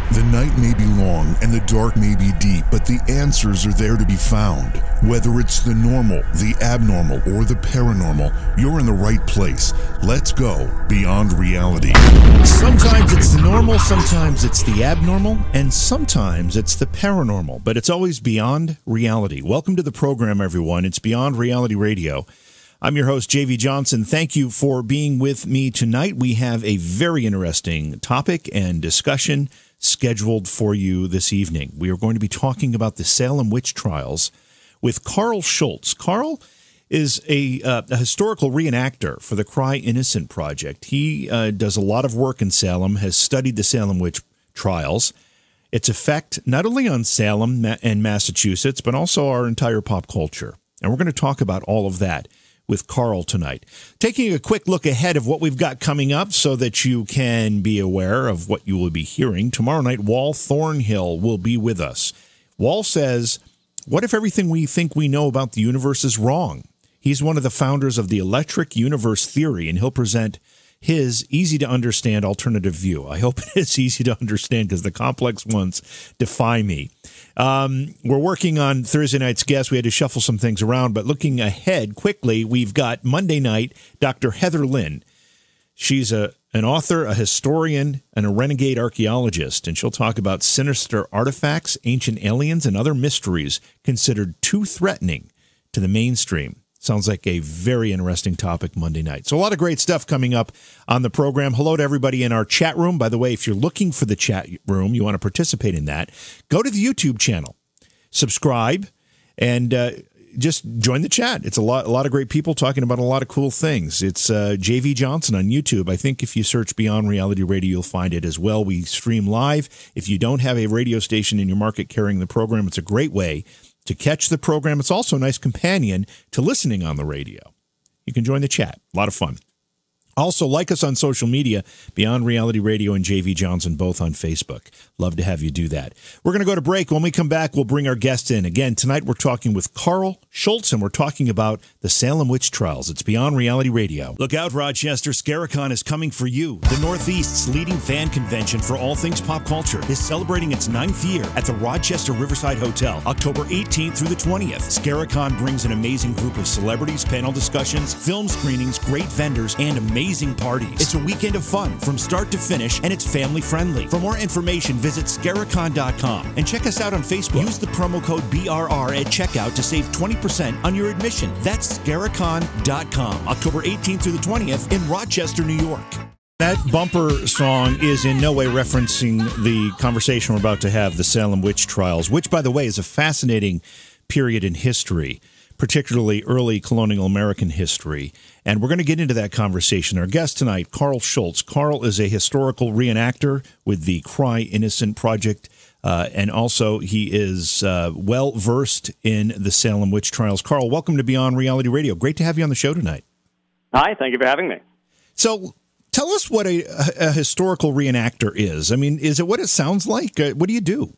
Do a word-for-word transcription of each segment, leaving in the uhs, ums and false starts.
The night may be long and the dark may be deep, but the answers are there to be found. Whether it's the normal, the abnormal, or the paranormal, you're in the right place. Let's go beyond reality. Sometimes it's the normal, sometimes it's the abnormal, and sometimes it's the paranormal, but it's always beyond reality. Welcome to the program, everyone. It's Beyond Reality Radio. I'm your host, J V Johnson. Thank you for being with me tonight. We have a very interesting topic and discussion scheduled for you this evening. We are going to be talking about the Salem witch trials with Carl Schultz. Carl is a, uh, a historical reenactor for the Cry Innocent Project. He uh, does a lot of work in Salem, has studied the Salem witch trials, its effect not only on Salem and Massachusetts, but also our entire pop culture. And we're going to talk about all of that with Carl tonight. Taking a quick look ahead of what we've got coming up so that you can be aware of what you will be hearing. Tomorrow night, Wal Thornhill will be with us. Wal says, what if everything we think we know about the universe is wrong? He's one of the founders of the electric universe theory, and he'll present his easy-to-understand alternative view. I hope it is easy to understand because the complex ones defy me. Um, we're working on Thursday night's guest. We had to shuffle some things around, but looking ahead quickly, we've got Monday night, Doctor Heather Lynn. She's a an author, a historian, and a renegade archaeologist, and she'll talk about sinister artifacts, ancient aliens, and other mysteries considered too threatening to the mainstream. Sounds like a very interesting topic Monday night. So a lot of great stuff coming up on the program. Hello to everybody in our chat room. By the way, if you're looking for the chat room, you want to participate in that, go to the YouTube channel, subscribe, and uh, just join the chat. It's a lot, a lot of great people talking about a lot of cool things. It's uh, J V Johnson on YouTube. I think if you search Beyond Reality Radio, you'll find it as well. We stream live. If you don't have a radio station in your market carrying the program, it's a great way to catch the program. It's also a nice companion to listening on the radio. You can join the chat. A lot of fun. Also, like us on social media, Beyond Reality Radio and J V Johnson, both on Facebook. Love to have you do that. We're going to go to break. When we come back, we'll bring our guest in. Again, tonight we're talking with Carl Schultz, and we're talking about the Salem witch trials. It's Beyond Reality Radio. Look out, Rochester. Scaricon is coming for you. The Northeast's leading fan convention for all things pop culture is celebrating its ninth year at the Rochester Riverside Hotel, October eighteenth through the twentieth. Scaricon brings an amazing group of celebrities, panel discussions, film screenings, great vendors, and amazing parties. It's a weekend of fun from start to finish, and it's family friendly. For more information, visit Scaricon dot com and check us out on Facebook. Use the promo code B R R at checkout to save twenty percent on your admission. That's Scaricon dot com, October eighteenth through the twentieth in Rochester, New York. That bumper song is in no way referencing the conversation we're about to have, the Salem witch trials, which, by the way, is a fascinating period in history, particularly early colonial American history. And we're going to get into that conversation. Our guest tonight, Carl Schultz. Carl is a historical reenactor with the Cry Innocent Project, uh, and also he is uh, well-versed in the Salem witch trials. Carl, welcome to Beyond Reality Radio. Great to have you on the show tonight. Hi, thank you for having me. So tell us what a, a historical reenactor is. I mean, is it what it sounds like? Uh, what do you do?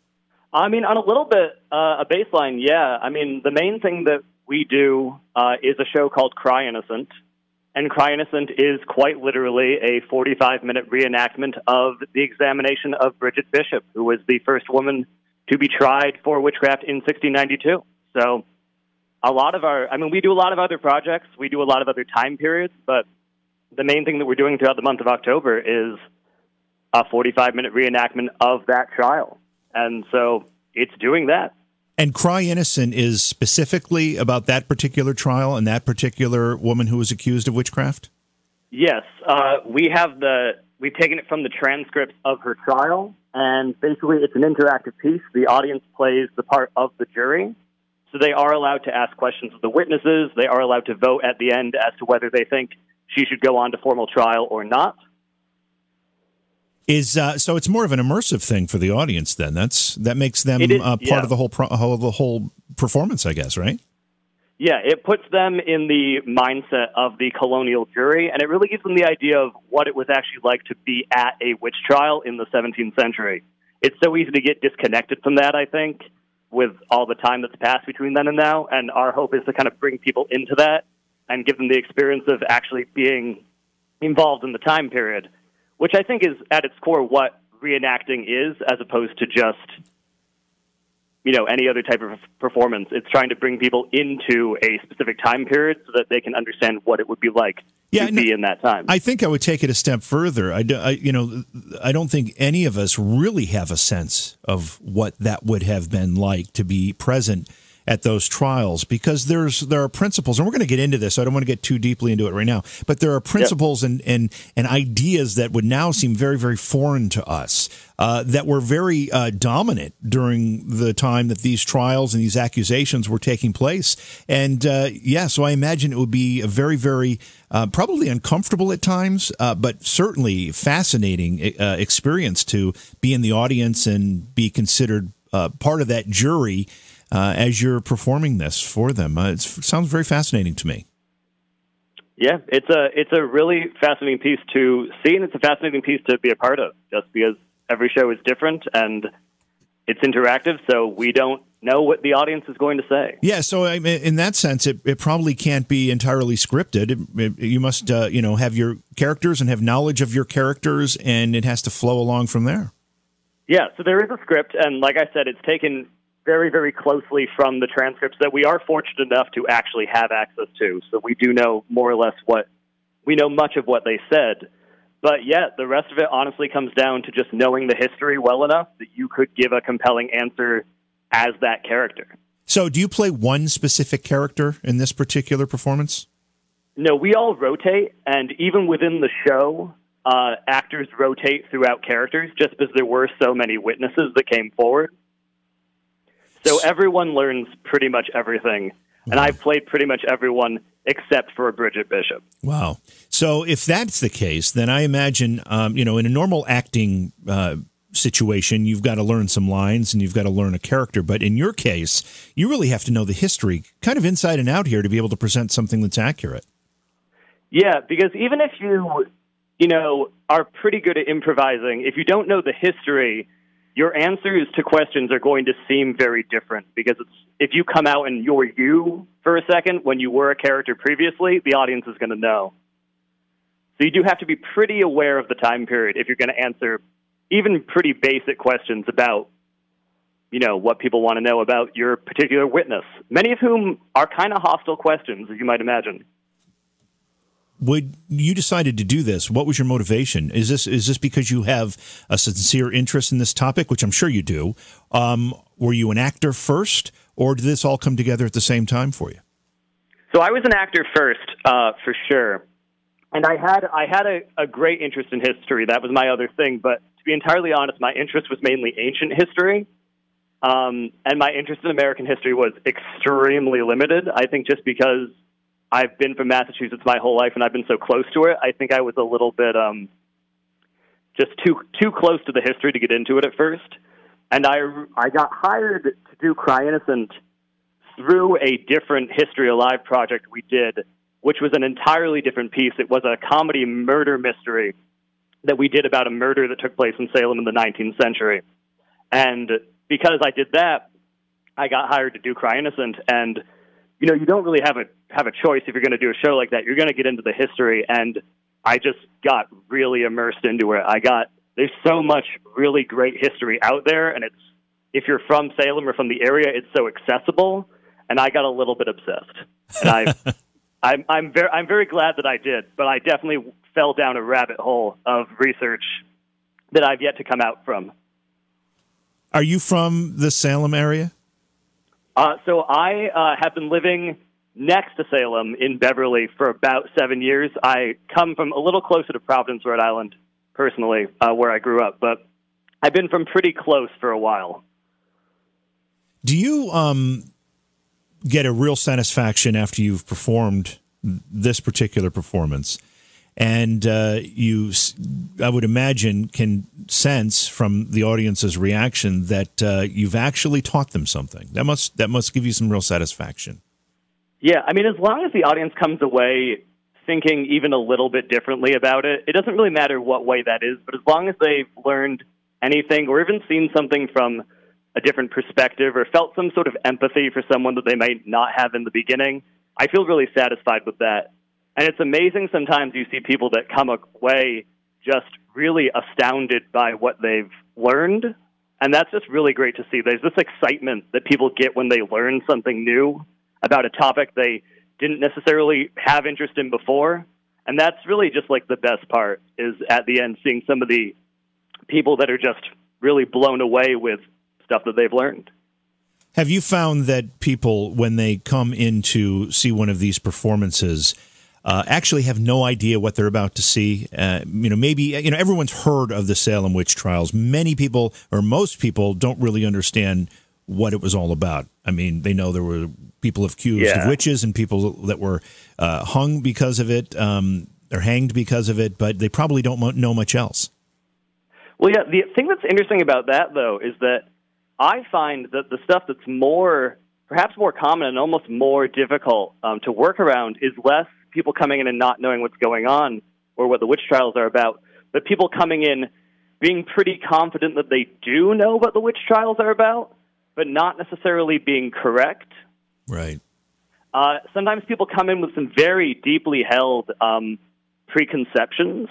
I mean, on a little bit, uh, a baseline, yeah. I mean, the main thing that we do uh, is a show called Cry Innocent, and Cry Innocent is quite literally a forty-five minute reenactment of the examination of Bridget Bishop, who was the first woman to be tried for witchcraft in sixteen ninety-two. So a lot of our, I mean, we do a lot of other projects, we do a lot of other time periods, but the main thing that we're doing throughout the month of October is a forty-five minute reenactment of that trial. And so it's doing that. And Cry Innocent is specifically about that particular trial and that particular woman who was accused of witchcraft? Yes. Uh, we have the, we've taken it from the transcripts of her trial, and basically it's an interactive piece. The audience plays the part of the jury. So they are allowed to ask questions of the witnesses. They are allowed to vote at the end as to whether they think she should go on to formal trial or not. Is uh, so it's more of an immersive thing for the audience. Then that's that makes them is, uh, part yeah. of the whole pro- whole the whole performance, I guess, right? Yeah, it puts them in the mindset of the colonial jury, and it really gives them the idea of what it was actually like to be at a witch trial in the seventeenth century. It's so easy to get disconnected from that, I think, with all the time that's passed between then and now, and our hope is to kind of bring people into that and give them the experience of actually being involved in the time period, which I think is at its core what reenacting is, as opposed to just, you know, any other type of performance. It's trying to bring people into a specific time period so that they can understand what it would be like yeah, to no, be in that time. I think I would take it a step further. I, do, I, you know, I don't think any of us really have a sense of what that would have been like to be present at those trials, because there's there are principles, and we're going to get into this, so I don't want to get too deeply into it right now, but there are principles yep. and, and, and ideas that would now seem very, very foreign to us, uh, that were very uh, dominant during the time that these trials and these accusations were taking place. And, uh, yeah, so I imagine it would be a very, very, uh, probably uncomfortable at times, uh, but certainly fascinating uh, experience to be in the audience and be considered uh, part of that jury Uh, as you're performing this for them. Uh, it sounds very fascinating to me. Yeah, it's a it's a really fascinating piece to see, and it's a fascinating piece to be a part of, just because every show is different and it's interactive, so we don't know what the audience is going to say. Yeah, so I mean, in that sense, it, it probably can't be entirely scripted. It, it, you must uh, you know, have your characters and have knowledge of your characters, and it has to flow along from there. Yeah, so there is a script, and like I said, it's taken very, very closely from the transcripts that we are fortunate enough to actually have access to. So we do know more or less what, we know much of what they said. But yeah, the rest of it honestly comes down to just knowing the history well enough that you could give a compelling answer as that character. So do you play one specific character in this particular performance? No, we all rotate, and even within the show, uh, actors rotate throughout characters just because there were so many witnesses that came forward. So everyone learns pretty much everything, and I've played pretty much everyone except for Bridget Bishop. Wow. So if that's the case, then I imagine, um, you know, in a normal acting uh, situation, you've got to learn some lines and you've got to learn a character. But in your case, you really have to know the history kind of inside and out here to be able to present something that's accurate. Yeah, because even if you, you know, are pretty good at improvising, if you don't know the history, your answers to questions are going to seem very different, because it's, if you come out and you're you for a second when you were a character previously, the audience is going to know. So you do have to be pretty aware of the time period if you're going to answer even pretty basic questions about, you know, what people want to know about your particular witness, many of whom are kind of hostile questions, as you might imagine. Would you decided to do this? What was your motivation? Is this is this because you have a sincere interest in this topic, which I'm sure you do? Um, were you an actor first, or did this all come together at the same time for you? So I was an actor first, uh, for sure, and I had I had a, a great interest in history. That was my other thing. But to be entirely honest, my interest was mainly ancient history, um, and my interest in American history was extremely limited. I think just because I've been from Massachusetts my whole life, and I've been so close to it, I think I was a little bit um, just too too close to the history to get into it at first. And I, I got hired to do Cry Innocent through a different History Alive project we did, which was an entirely different piece. It was a comedy murder mystery that we did about a murder that took place in Salem in the nineteenth century. And because I did that, I got hired to do Cry Innocent, and you know, you don't really have a have a choice if you're going to do a show like that. You're going to get into the history, and I just got really immersed into it. I got there's so much really great history out there, and it's if you're from Salem or from the area, it's so accessible. And I got a little bit obsessed, and I I'm I'm very I'm very glad that I did, but I definitely fell down a rabbit hole of research that I've yet to come out from. Are you from the Salem area? Uh, so I uh, have been living next to Salem in Beverly for about seven years. I come from a little closer to Providence, Rhode Island, personally, uh, where I grew up. But I've been from pretty close for a while. Do you um, get a real satisfaction after you've performed this particular performance? And uh, you, I would imagine, can sense from the audience's reaction that uh, you've actually taught them something. That must that must give you some real satisfaction. Yeah, I mean, as long as the audience comes away thinking even a little bit differently about it, it doesn't really matter what way that is, but as long as they've learned anything or even seen something from a different perspective or felt some sort of empathy for someone that they might not have in the beginning, I feel really satisfied with that. And it's amazing sometimes you see people that come away just really astounded by what they've learned. And that's just really great to see. There's this excitement that people get when they learn something new about a topic they didn't necessarily have interest in before. And that's really just like the best part, is at the end seeing some of the people that are just really blown away with stuff that they've learned. Have you found that people, when they come in to see one of these performances, uh, actually have no idea what they're about to see? Uh, you know, maybe, you know, everyone's heard of the Salem witch trials. Many people, or most people, don't really understand what it was all about. I mean, they know there were people accused yeah. of witches and people that were uh, hung because of it, um, or hanged because of it, but they probably don't mo- know much else. Well, yeah, the thing that's interesting about that, though, is that I find that the stuff that's more, perhaps more common and almost more difficult um, to work around is less people coming in and not knowing what's going on or what the witch trials are about, but people coming in being pretty confident that they do know what the witch trials are about, but not necessarily being correct. Right. Uh, sometimes people come in with some very deeply held um, preconceptions,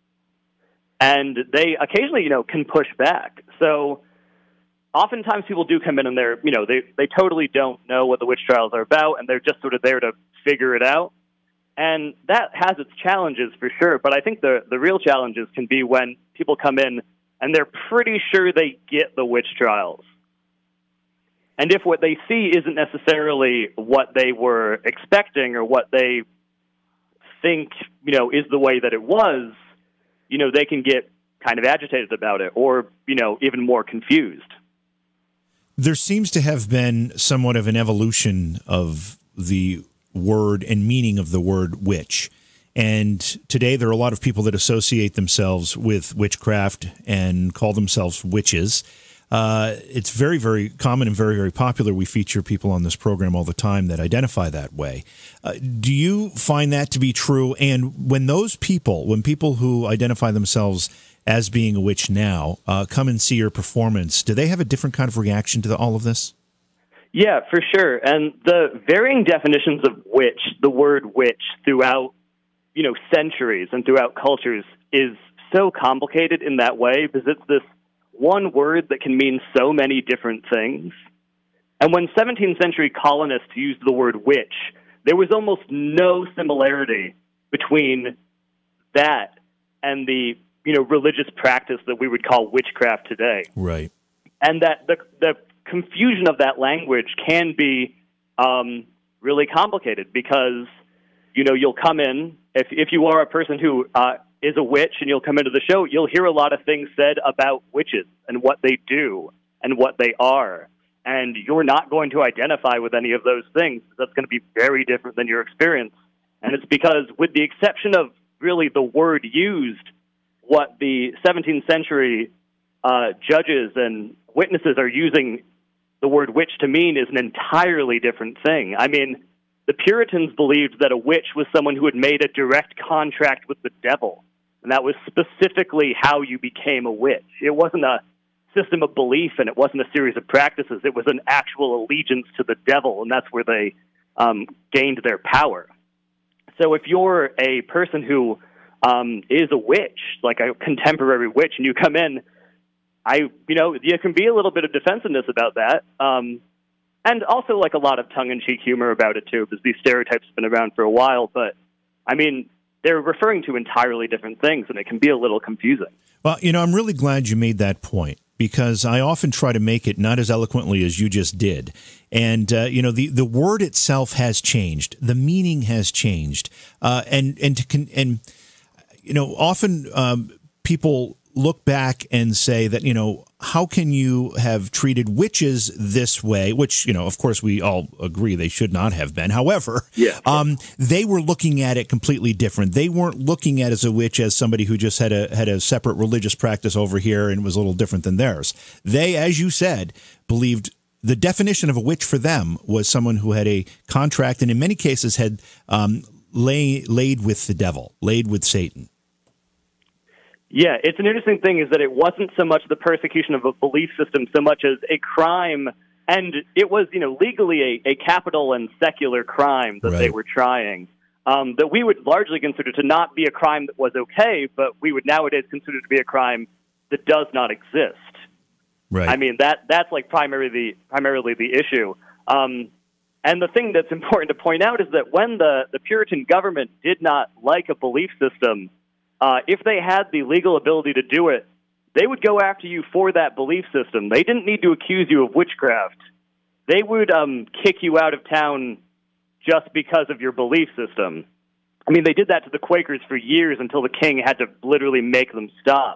and they occasionally, you know, can push back. So oftentimes people do come in and they're, you know, they, they totally don't know what the witch trials are about, and they're just sort of there to figure it out. And that has its challenges for sure, but I think the, the real challenges can be when people come in and they're pretty sure they get the witch trials. And if what they see isn't necessarily what they were expecting or what they think, you know, is the way that it was, you know, they can get kind of agitated about it or, you know, even more confused. There seems to have been somewhat of an evolution of the word and meaning of the word witch. And today there are a lot of people that associate themselves with witchcraft and call themselves witches. Uh, it's very, very common and very, very popular. We feature people on this program all the time that identify that way. Uh, do you find that to be true? And when those people, when people who identify themselves as being a witch now uh, come and see your performance, do they have a different kind of reaction to the, all of this? Yeah, for sure. And the varying definitions of witch, the word witch, throughout, you know, centuries and throughout cultures is so complicated in that way because it's this one word that can mean so many different things. And when seventeenth century colonists used the word witch, there was almost no similarity between that and the, you know, religious practice that we would call witchcraft today. Right. And that the the confusion of that language can be um, really complicated because, you know, you'll come in, if if you are a person who uh, is a witch and you'll come into the show, you'll hear a lot of things said about witches and what they do and what they are. And you're not going to identify with any of those things. That's going to be very different than your experience. And it's because, with the exception of really the word used, what the seventeenth century uh, judges and witnesses are using the word witch to mean is an entirely different thing. I mean, the Puritans believed that a witch was someone who had made a direct contract with the devil, and that was specifically how you became a witch. It wasn't a system of belief, and it wasn't a series of practices. It was an actual allegiance to the devil, and that's where they um, gained their power. So if you're a person who um, is a witch, like a contemporary witch, and you come in, I, you know, you can be a little bit of defensiveness about that. Um, and also like a lot of tongue-in-cheek humor about it too, because these stereotypes have been around for a while. But I mean, they're referring to entirely different things, and it can be a little confusing. Well, you know, I'm really glad you made that point, because I often try to make it not as eloquently as you just did. And, uh, you know, the, the word itself has changed. The meaning has changed. Uh, and, and, to con- and, you know, often um, people look back and say that, you know, how can you have treated witches this way, which, you know, of course, we all agree they should not have been. However, yeah. um, they were looking at it completely different. They weren't looking at as a witch as somebody who just had a had a separate religious practice over here and was a little different than theirs. They, as you said, believed the definition of a witch for them was someone who had a contract and in many cases had um, lay, laid with the devil, laid with Satan. Yeah, it's an interesting thing is that it wasn't so much the persecution of a belief system so much as a crime, and it was, you know, legally a, a capital and secular crime that right. they were trying. um, that we would largely consider to not be a crime that was okay, but we would nowadays consider to be a crime that does not exist. Right. I mean, that that's like primarily the, primarily the issue. Um, and the thing that's important to point out is that when the, the Puritan government did not like a belief system, uh, if they had the legal ability to do it, they would go after you for that belief system. They didn't need to accuse you of witchcraft. They would um, kick you out of town just because of your belief system. I mean, they did that to the Quakers for years until the king had to literally make them stop.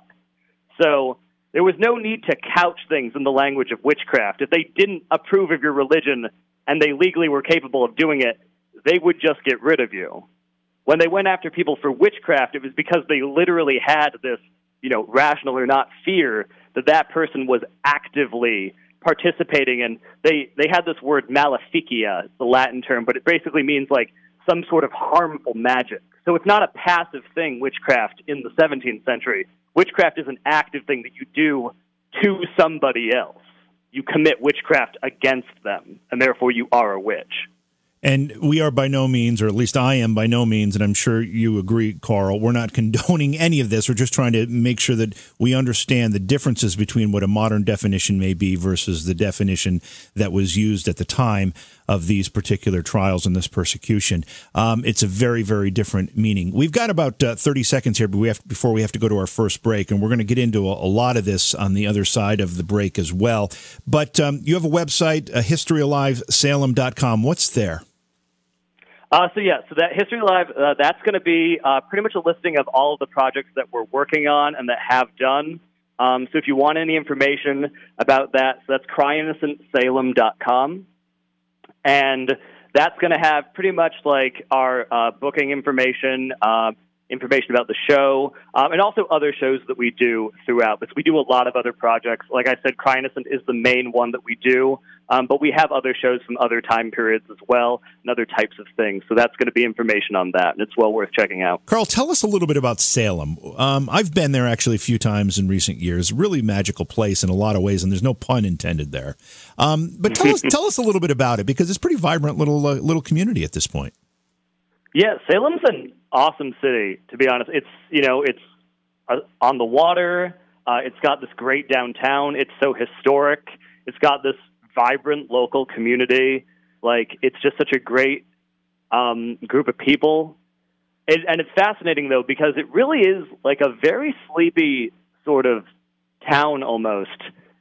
So there was no need to couch things in the language of witchcraft. If they didn't approve of your religion and they legally were capable of doing it, they would just get rid of you. When they went after people for witchcraft, it was because they literally had this, you know, rational or not fear that that person was actively participating in. They they had this word maleficia, it's the Latin term, but it basically means like some sort of harmful magic. So it's not a passive thing, witchcraft, in the seventeenth century. Witchcraft is an active thing that you do to somebody else. You commit witchcraft against them, and therefore you are a witch. And we are by no means, or at least I am by no means, and I'm sure you agree, Carl, we're not condoning any of this. We're just trying to make sure that we understand the differences between what a modern definition may be versus the definition that was used at the time of these particular trials and this persecution. Um, it's a very, very different meaning. We've got about uh, thirty seconds here but we have, before we have to go to our first break, and we're going to get into a, a lot of this on the other side of the break as well. But um, you have a website, uh, history alive salem dot com. What's there? Uh, so, yeah, so that History Alive, uh, that's going to be uh, pretty much a listing of all of the projects that we're working on and that have done. Um, so if you want any information about that, so that's cry innocent salem dot com. And that's going to have pretty much like our uh, booking information, uh, information about the show, um, and also other shows that we do throughout. Because we do a lot of other projects. Like I said, Cry Innocent is the main one that we do, um, but we have other shows from other time periods as well, and other types of things. So that's going to be information on that, and it's well worth checking out. Carl, tell us a little bit about Salem. Um, I've been there actually a few times in recent years. Really magical place in a lot of ways, and there's no pun intended there. Um, but tell us, tell us a little bit about it, because it's a pretty vibrant little uh, little community at this point. Yeah, Salem's an awesome city, to be honest. It's, you know, it's uh, on the water. Uh, it's got this great downtown. It's so historic. It's got this vibrant local community. Like, it's just such a great um, group of people. It, and it's fascinating, though, because it really is like a very sleepy sort of town almost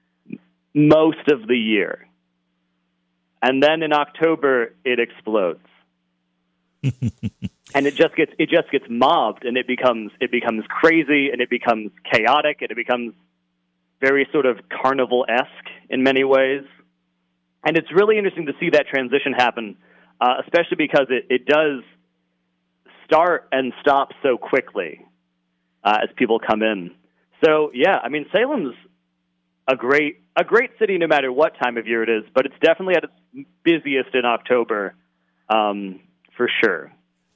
most of the year. And then in October, it explodes. And it just gets it just gets mobbed, and it becomes it becomes crazy, and it becomes chaotic, and it becomes very sort of carnival-esque in many ways. And it's really interesting to see that transition happen, uh, especially because it, it does start and stop so quickly uh, as people come in. So yeah, I mean, Salem's a great a great city no matter what time of year it is, but it's definitely at its busiest in October. Um, For sure.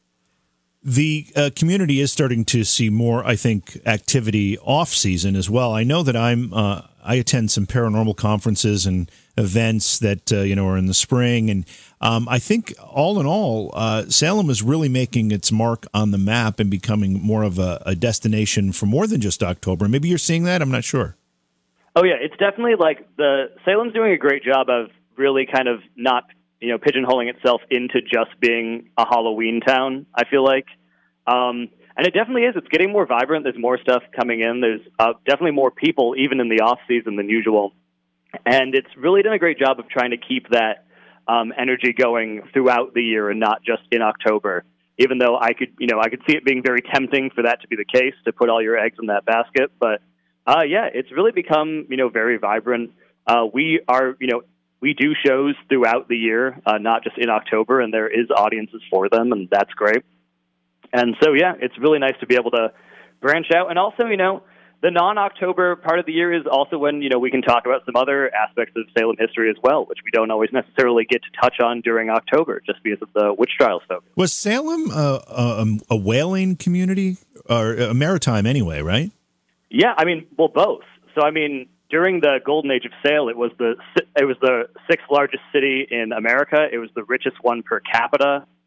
The uh, community is starting to see more, I think, activity off-season as well. I know that I'm uh, I attend some paranormal conferences and events that uh, you know are in the spring, and um, I think all in all, uh, Salem is really making its mark on the map and becoming more of a, a destination for more than just October. Maybe you're seeing that. I'm not sure. Oh yeah, it's definitely like the Salem's doing a great job of really kind of not. you know, pigeonholing itself into just being a Halloween town, I feel like. Um, and it definitely is. It's getting more vibrant. There's more stuff coming in. There's uh, definitely more people, even in the off-season, than usual. And it's really done a great job of trying to keep that um, energy going throughout the year and not just in October, even though I could, you know, I could see it being very tempting for that to be the case, to put all your eggs in that basket. But, uh, yeah, it's really become, you know, very vibrant. Uh, we are, you know, We do shows throughout the year, uh, not just in October, and there is audiences for them, and that's great. And so, yeah, it's really nice to be able to branch out. And also, you know, the non-October part of the year is also when, you know, we can talk about some other aspects of Salem history as well, which we don't always necessarily get to touch on during October, just because of the witch trials focus. Was Salem a, a, a whaling community, or a maritime anyway, right? Yeah, I mean, well, both. So, I mean, during the golden age of sail, it was the it was the sixth largest city in America. It was the richest one per capita.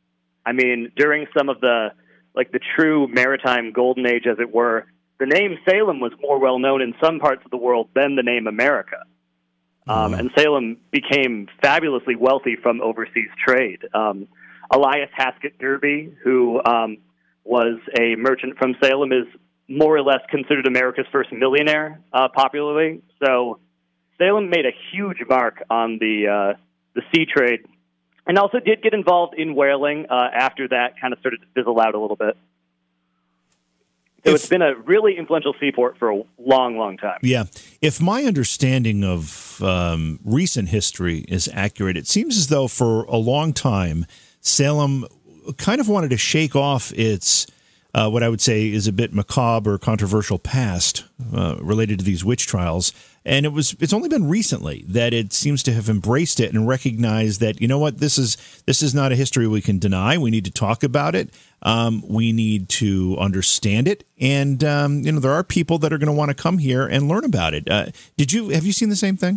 I mean, during some of the, like the true maritime golden age, as it were, the name Salem was more well known in some parts of the world than the name America. Um, mm-hmm. And Salem became fabulously wealthy from overseas trade. Um, Elias Haskett Derby, who um, was a merchant from Salem, is more or less considered America's first millionaire, uh, popularly. So Salem made a huge mark on the uh, the sea trade, and also did get involved in whaling uh, after that kind of started to fizzle out a little bit. So if, it's been a really influential seaport for a long, long time. Yeah. If my understanding of um, recent history is accurate, it seems as though for a long time, Salem kind of wanted to shake off its, uh, what I would say is a bit macabre or controversial past uh, related to these witch trials. And it was it's only been recently that it seems to have embraced it and recognized that, you know what, this is this is not a history we can deny. We need to talk about it. Um, we need to understand it. And, um, you know, there are people that are going to want to come here and learn about it. Uh, did you have you seen the same thing?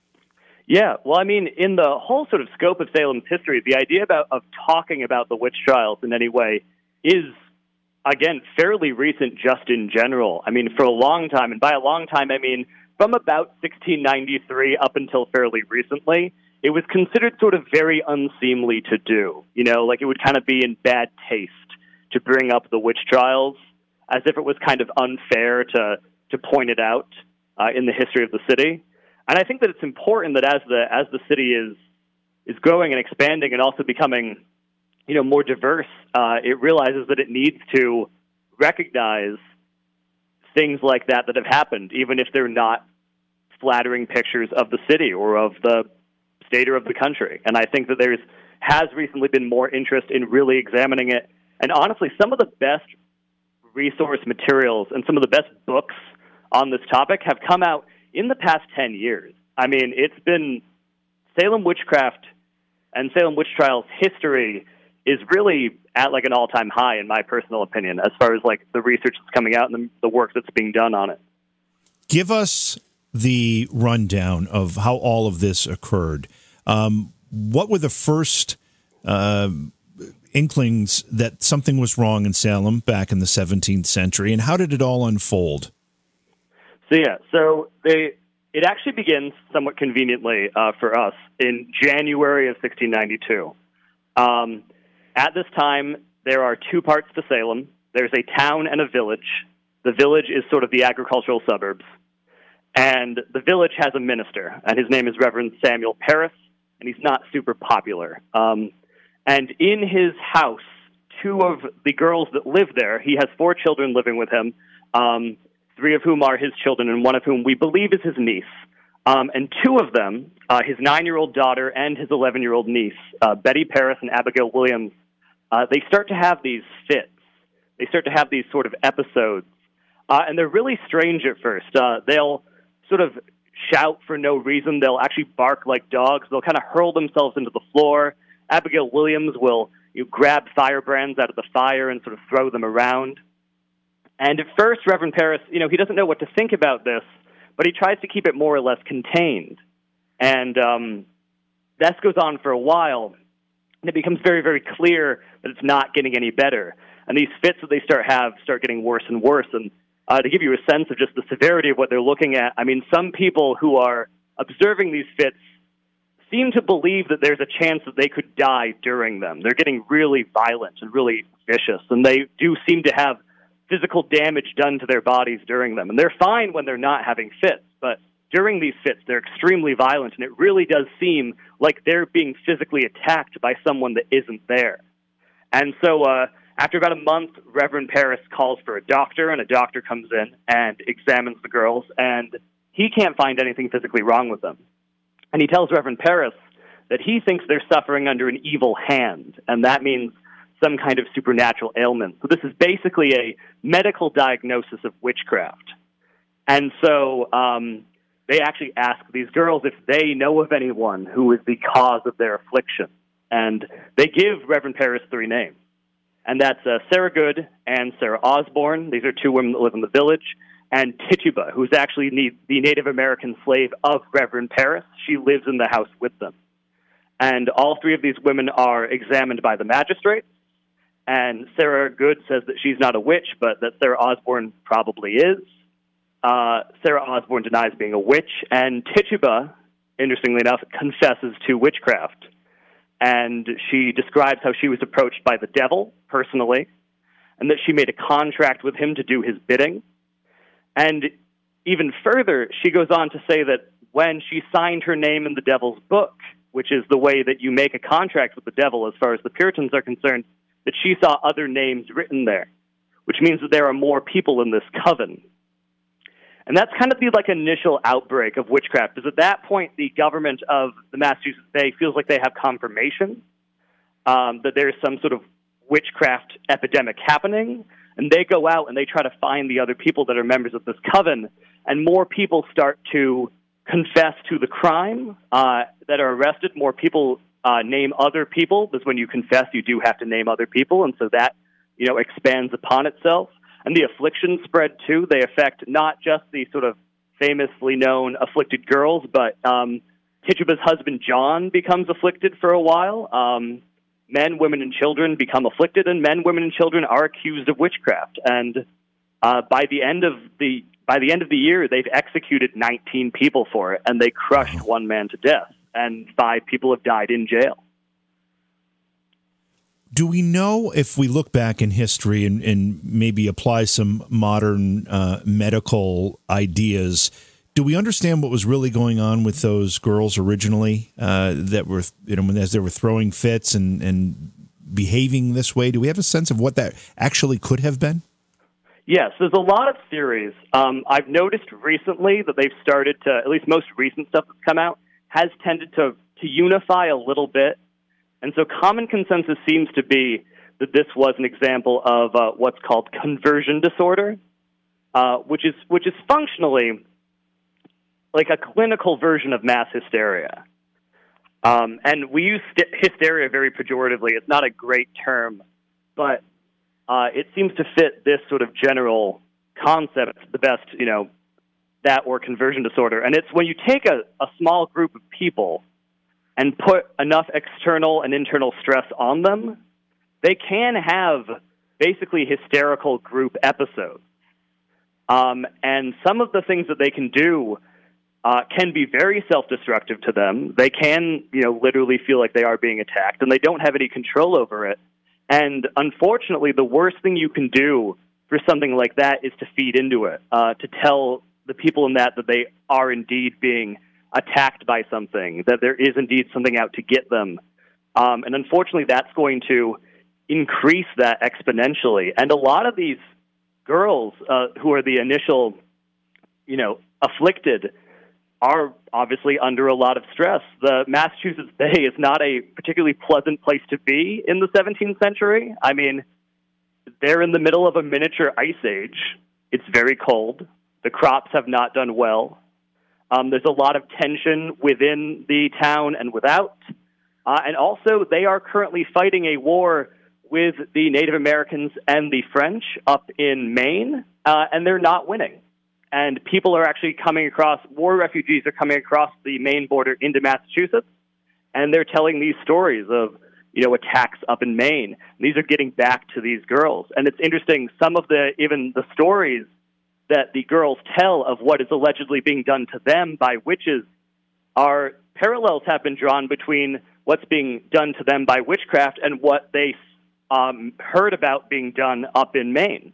Yeah, well, I mean, in the whole sort of scope of Salem's history, the idea about of talking about the witch trials in any way is, again, fairly recent just in general. I mean, for a long time, and by a long time, I mean from about sixteen ninety-three up until fairly recently, it was considered sort of very unseemly to do. You know, like it would kind of be in bad taste to bring up the witch trials, as if it was kind of unfair to, to point it out uh, in the history of the city. And I think that it's important that as the as the city is is growing and expanding and also becoming, you know, more diverse, uh, it realizes that it needs to recognize things like that that have happened, even if they're not flattering pictures of the city or of the state or of the country. And I think that there's has recently been more interest in really examining it. And honestly, some of the best resource materials and some of the best books on this topic have come out in the past ten years. I mean, it's been Salem witchcraft and Salem witch trials history is really at like an all-time high, in my personal opinion, as far as like the research that's coming out and the, the work that's being done on it. Give us the rundown of how all of this occurred. Um, what were the first uh, inklings that something was wrong in Salem back in the seventeenth century, and how did it all unfold? So yeah, so they it actually begins somewhat conveniently uh, for us in January of sixteen ninety-two. Um, At this time, there are two parts to Salem. There's a town and a village. The village is sort of the agricultural suburbs. And the village has a minister, and his name is Reverend Samuel Parris, and he's not super popular. Um, and in his house, two of the girls that live there, he has four children living with him, um, three of whom are his children, and one of whom we believe is his niece. Um, and two of them, uh, his nine-year-old daughter and his eleven-year-old niece, uh, Betty Parris and Abigail Williams, Uh, they start to have these fits. They start to have these sort of episodes. Uh, and they're really strange at first. Uh, they'll sort of shout for no reason. They'll actually bark like dogs. They'll kind of hurl themselves into the floor. Abigail Williams will you know, grab firebrands out of the fire and sort of throw them around. And at first, Reverend Parris, you know, he doesn't know what to think about this, but he tries to keep it more or less contained. And um, this goes on for a while. And it becomes very, very clear that it's not getting any better. And these fits that they start have start getting worse and worse. And uh, to give you a sense of just the severity of what they're looking at, I mean, some people who are observing these fits seem to believe that there's a chance that they could die during them. They're getting really violent and really vicious, and they do seem to have physical damage done to their bodies during them. And they're fine when they're not having fits, but during these fits, they're extremely violent, and it really does seem like they're being physically attacked by someone that isn't there. And so uh, after about a month, Reverend Parris calls for a doctor, and a doctor comes in and examines the girls, and he can't find anything physically wrong with them. And he tells Reverend Parris that he thinks they're suffering under an evil hand, and that means some kind of supernatural ailment. So this is basically a medical diagnosis of witchcraft. And so um, they actually ask these girls if they know of anyone who is the cause of their affliction. And they give Reverend Parris three names. And that's uh, Sarah Good and Sarah Osborne. These are two women that live in the village. And Tituba, who's actually the Native American slave of Reverend Parris. She lives in the house with them. And all three of these women are examined by the magistrate. And Sarah Good says that she's not a witch, but that Sarah Osborne probably is. Uh, Sarah Osborne denies being a witch, and Tituba, interestingly enough, confesses to witchcraft. And she describes how she was approached by the devil personally, and that she made a contract with him to do his bidding. And even further, she goes on to say that when she signed her name in the devil's book, which is the way that you make a contract with the devil as far as the Puritans are concerned, that she saw other names written there, which means that there are more people in this coven. And that's kind of the like initial outbreak of witchcraft, because at that point the government of the Massachusetts Bay feels like they have confirmation um, that there's some sort of witchcraft epidemic happening, and they go out and they try to find the other people that are members of this coven, and more people start to confess to the crime uh, that are arrested. More people uh, name other people, because when you confess, you do have to name other people, and so that, you know, expands upon itself. And the afflictions spread, too. They affect not just the sort of famously known afflicted girls, but um, Tituba's husband, John, becomes afflicted for a while. Um, men, women, and children become afflicted, and men, women, and children are accused of witchcraft. And uh, by the end of the by the end of the year, they've executed nineteen people for it, and they crushed one man to death, and five people have died in jail. Do we know, if we look back in history and, and maybe apply some modern uh, medical ideas, do we understand what was really going on with those girls originally uh, that were, you know, as they were throwing fits and, and behaving this way? Do we have a sense of what that actually could have been? Yes, there's a lot of theories. Um, I've noticed recently that they've started to, at least most recent stuff that's come out, has tended to, to unify a little bit. And so common consensus seems to be that this was an example of uh, what's called conversion disorder, uh, which is which is functionally like a clinical version of mass hysteria. Um, and we use st- hysteria very pejoratively. It's not a great term, but uh, it seems to fit this sort of general concept the best, you know, that or conversion disorder. And it's when you take a, a small group of people and put enough external and internal stress on them, they can have basically hysterical group episodes. Um, and some of the things that they can do uh, can be very self-destructive to them. They can, you know, literally feel like they are being attacked, and they don't have any control over it. And unfortunately, the worst thing you can do for something like that is to feed into it, uh, to tell the people in that that they are indeed being attacked by something, that there is indeed something out to get them. Um, and unfortunately, that's going to increase that exponentially. And a lot of these girls uh, who are the initial, you know, afflicted are obviously under a lot of stress. The Massachusetts Bay is not a particularly pleasant place to be in the seventeenth century. I mean, they're in the middle of a miniature ice age. It's very cold. The crops have not done well. Um, there's a lot of tension within the town and without. Uh, and also, they are currently fighting a war with the Native Americans and the French up in Maine, uh, and they're not winning. And people are actually coming across, war refugees are coming across the Maine border into Massachusetts, and they're telling these stories of, you know, attacks up in Maine. These are getting back to these girls. And it's interesting, some of the, even the stories that the girls tell of what is allegedly being done to them by witches are parallels have been drawn between what's being done to them by witchcraft and what they um, heard about being done up in Maine.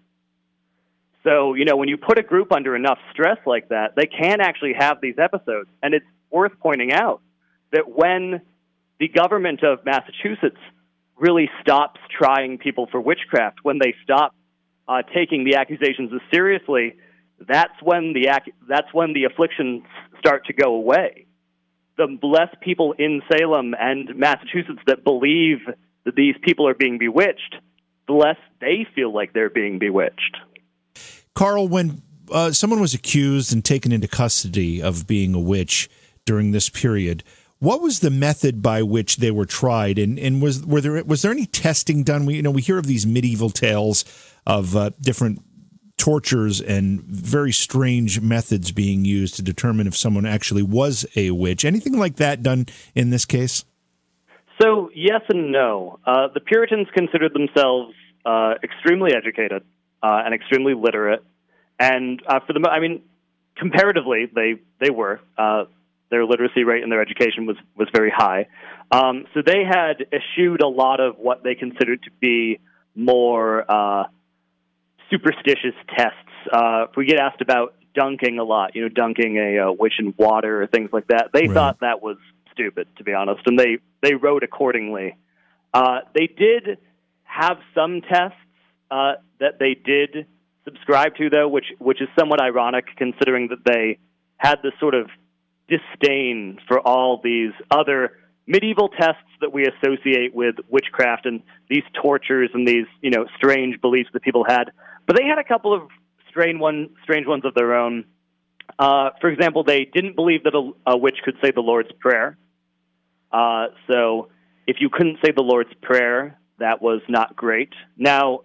So, you know, when you put a group under enough stress like that, they can actually have these episodes. And it's worth pointing out that when the government of Massachusetts really stops trying people for witchcraft, when they stop Uh, taking the accusations as seriously, that's when the ac- that's when the afflictions start to go away. The less people in Salem and Massachusetts that believe that these people are being bewitched, the less they feel like they're being bewitched. Carl, when uh, someone was accused and taken into custody of being a witch during this period, what was the method by which they were tried, and, and was were there was there any testing done? We you know we hear of these medieval tales of uh, different tortures and very strange methods being used to determine if someone actually was a witch. Anything like that done in this case? So, yes and no. Uh, the Puritans considered themselves uh, extremely educated uh, and extremely literate. And uh, for the, I mean, comparatively, they, they were. Uh, their literacy rate and their education was, was very high. Um, so they had eschewed a lot of what they considered to be more uh, superstitious tests. Uh, if we get asked about dunking a lot, you know, dunking a uh, witch in water or things like that, they right. thought that was stupid, to be honest, and they, they wrote accordingly. Uh, they did have some tests uh, that they did subscribe to, though, which which is somewhat ironic, considering that they had this sort of disdain for all these other medieval tests that we associate with witchcraft and these tortures and these, you know, strange beliefs that people had. But they had a couple of strange one, strange ones of their own. Uh, for example, they didn't believe that a, a witch could say the Lord's Prayer. Uh, so if you couldn't say the Lord's Prayer, that was not great. Now,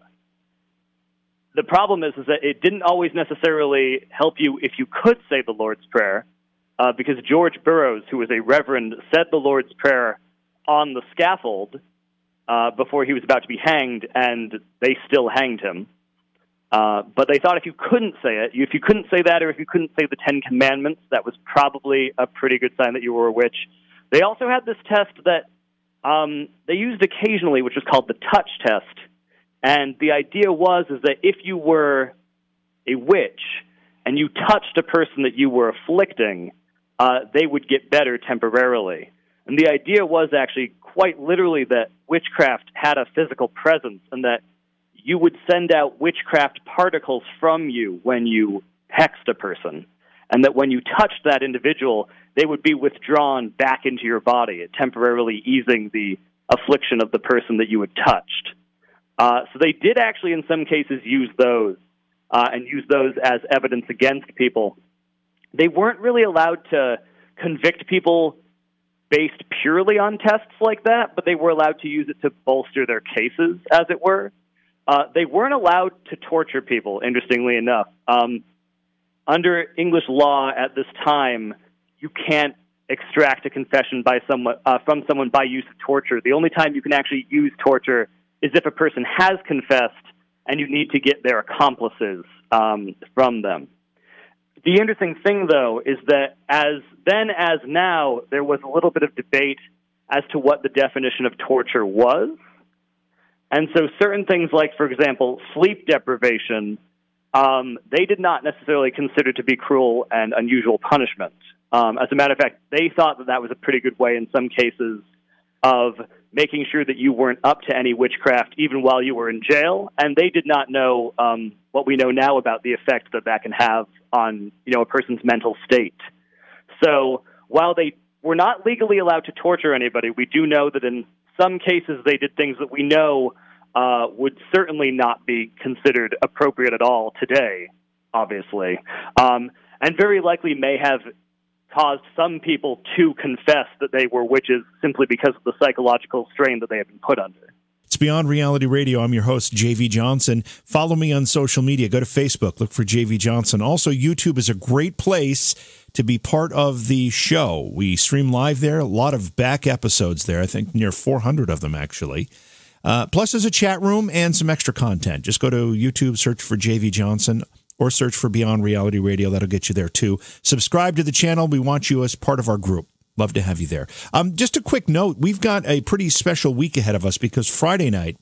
the problem is, is that it didn't always necessarily help you if you could say the Lord's Prayer, uh, because George Burroughs, who was a reverend, said the Lord's Prayer on the scaffold uh, before he was about to be hanged, and they still hanged him. Uh, but they thought if you couldn't say it, if you couldn't say that, or if you couldn't say the Ten Commandments, that was probably a pretty good sign that you were a witch. They also had this test that um, they used occasionally, which was called the touch test. And the idea was is that if you were a witch and you touched a person that you were afflicting, uh, they would get better temporarily. And the idea was actually quite literally that witchcraft had a physical presence and that you would send out witchcraft particles from you when you hexed a person, and that when you touched that individual, they would be withdrawn back into your body, temporarily easing the affliction of the person that you had touched. Uh, so they did actually, in some cases, use those uh, and use those as evidence against people. They weren't really allowed to convict people based purely on tests like that, but they were allowed to use it to bolster their cases, as it were. Uh, they weren't allowed to torture people, interestingly enough. Um, under English law at this time, you can't extract a confession by someone, uh, from someone by use of torture. The only time you can actually use torture is if a person has confessed and you need to get their accomplices um, from them. The interesting thing, though, is that as then as now, there was a little bit of debate as to what the definition of torture was. And so certain things like, for example, sleep deprivation, um, they did not necessarily consider to be cruel and unusual punishment. Um, as a matter of fact, they thought that that was a pretty good way in some cases of making sure that you weren't up to any witchcraft even while you were in jail. And they did not know um, what we know now about the effect that that can have on, you know, a person's mental state. So while they were not legally allowed to torture anybody, we do know that in some cases they did things that we know uh, would certainly not be considered appropriate at all today, obviously, um, and very likely may have caused some people to confess that they were witches simply because of the psychological strain that they have been put under. It's Beyond Reality Radio. I'm your host, J V Johnson. Follow me on social media. Go to Facebook. Look for J V Johnson. Also, YouTube is a great place to be part of the show. We stream live there. A lot of back episodes there. I think near four hundred of them, actually. Uh, plus, there's a chat room and some extra content. Just go to YouTube, search for J V Johnson, or search for Beyond Reality Radio. That'll get you there, too. Subscribe to the channel. We want you as part of our group. Love to have you there. Um, just a quick note, we've got a pretty special week ahead of us because Friday night,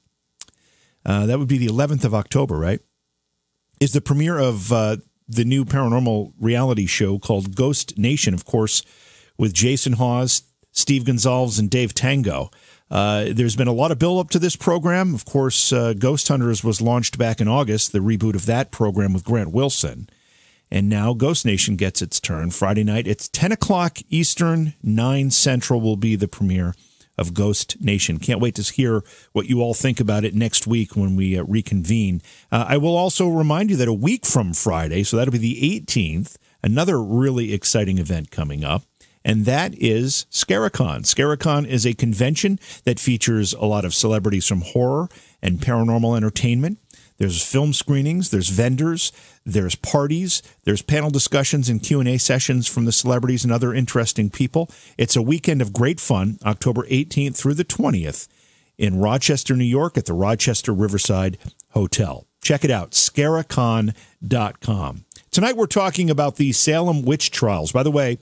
uh, that would be the eleventh of October, right, is the premiere of uh, the new paranormal reality show called Ghost Nation, of course, with Jason Hawes, Steve Gonzalez, and Dave Tango. Uh, there's been a lot of build-up to this program. Of course, uh, Ghost Hunters was launched back in August, the reboot of that program with Grant Wilson. And now Ghost Nation gets its turn Friday night. It's ten o'clock Eastern, nine Central will be the premiere of Ghost Nation. Can't wait to hear what you all think about it next week when we uh, reconvene. Uh, I will also remind you that a week from Friday, so that'll be the eighteenth, another really exciting event coming up, and that is Scaricon. Scaricon is a convention that features a lot of celebrities from horror and paranormal entertainment. There's film screenings, there's vendors, there's parties, there's panel discussions and Q and A sessions from the celebrities and other interesting people. It's a weekend of great fun, October eighteenth through the twentieth in Rochester, New York at the Rochester Riverside Hotel. Check it out, scaricon dot com. Tonight we're talking about the Salem witch trials. By the way,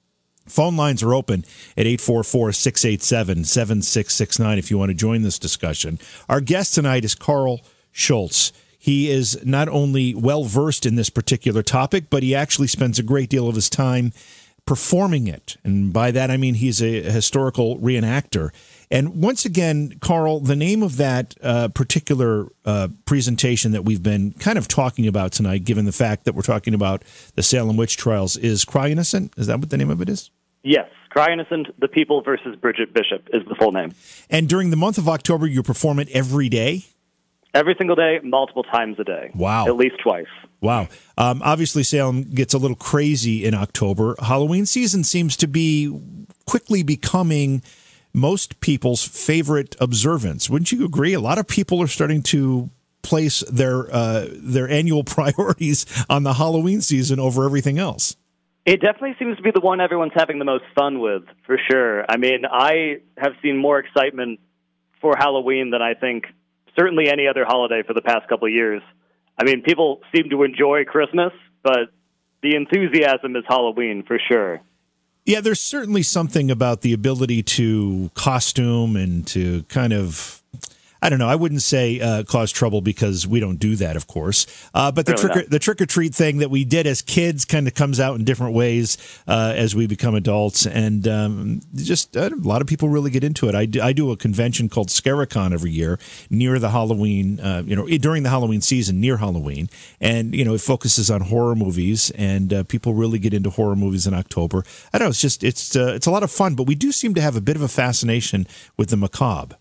phone lines are open at eight four four, six eight seven, seven six six nine if you want to join this discussion. Our guest tonight is Carl Schultz. He is not only well-versed in this particular topic, but he actually spends a great deal of his time performing it. And by that, I mean he's a historical reenactor. And once again, Carl, the name of that uh, particular uh, presentation that we've been kind of talking about tonight, given the fact that we're talking about the Salem witch trials, is Cry Innocent? Is that what the name of it is? Yes. Cry Innocent, The People versus Bridget Bishop is the full name. And during the month of October, you perform it every day? Every single day, multiple times a day. Wow. At least twice. Wow. Um, obviously, Salem gets a little crazy in October. Halloween season seems to be quickly becoming most people's favorite observance. Wouldn't you agree? A lot of people are starting to place their uh, their annual priorities on the Halloween season over everything else. It definitely seems to be the one everyone's having the most fun with, for sure. I mean, I have seen more excitement for Halloween than I think certainly any other holiday for the past couple of years. I mean, people seem to enjoy Christmas, but the enthusiasm is Halloween for sure. Yeah, there's certainly something about the ability to costume and to kind of, I don't know, I wouldn't say uh, cause trouble because we don't do that, of course. Uh, but the Really trick, or, the trick or treat thing that we did as kids kind of comes out in different ways uh, as we become adults. And um, just uh, a lot of people really get into it. I do, I do a convention called Scaricon every year near the Halloween, uh, you know, during the Halloween season, near Halloween. And, you know, it focuses on horror movies, and uh, people really get into horror movies in October. I don't know, it's just, it's, uh, it's a lot of fun, but we do seem to have a bit of a fascination with the macabre.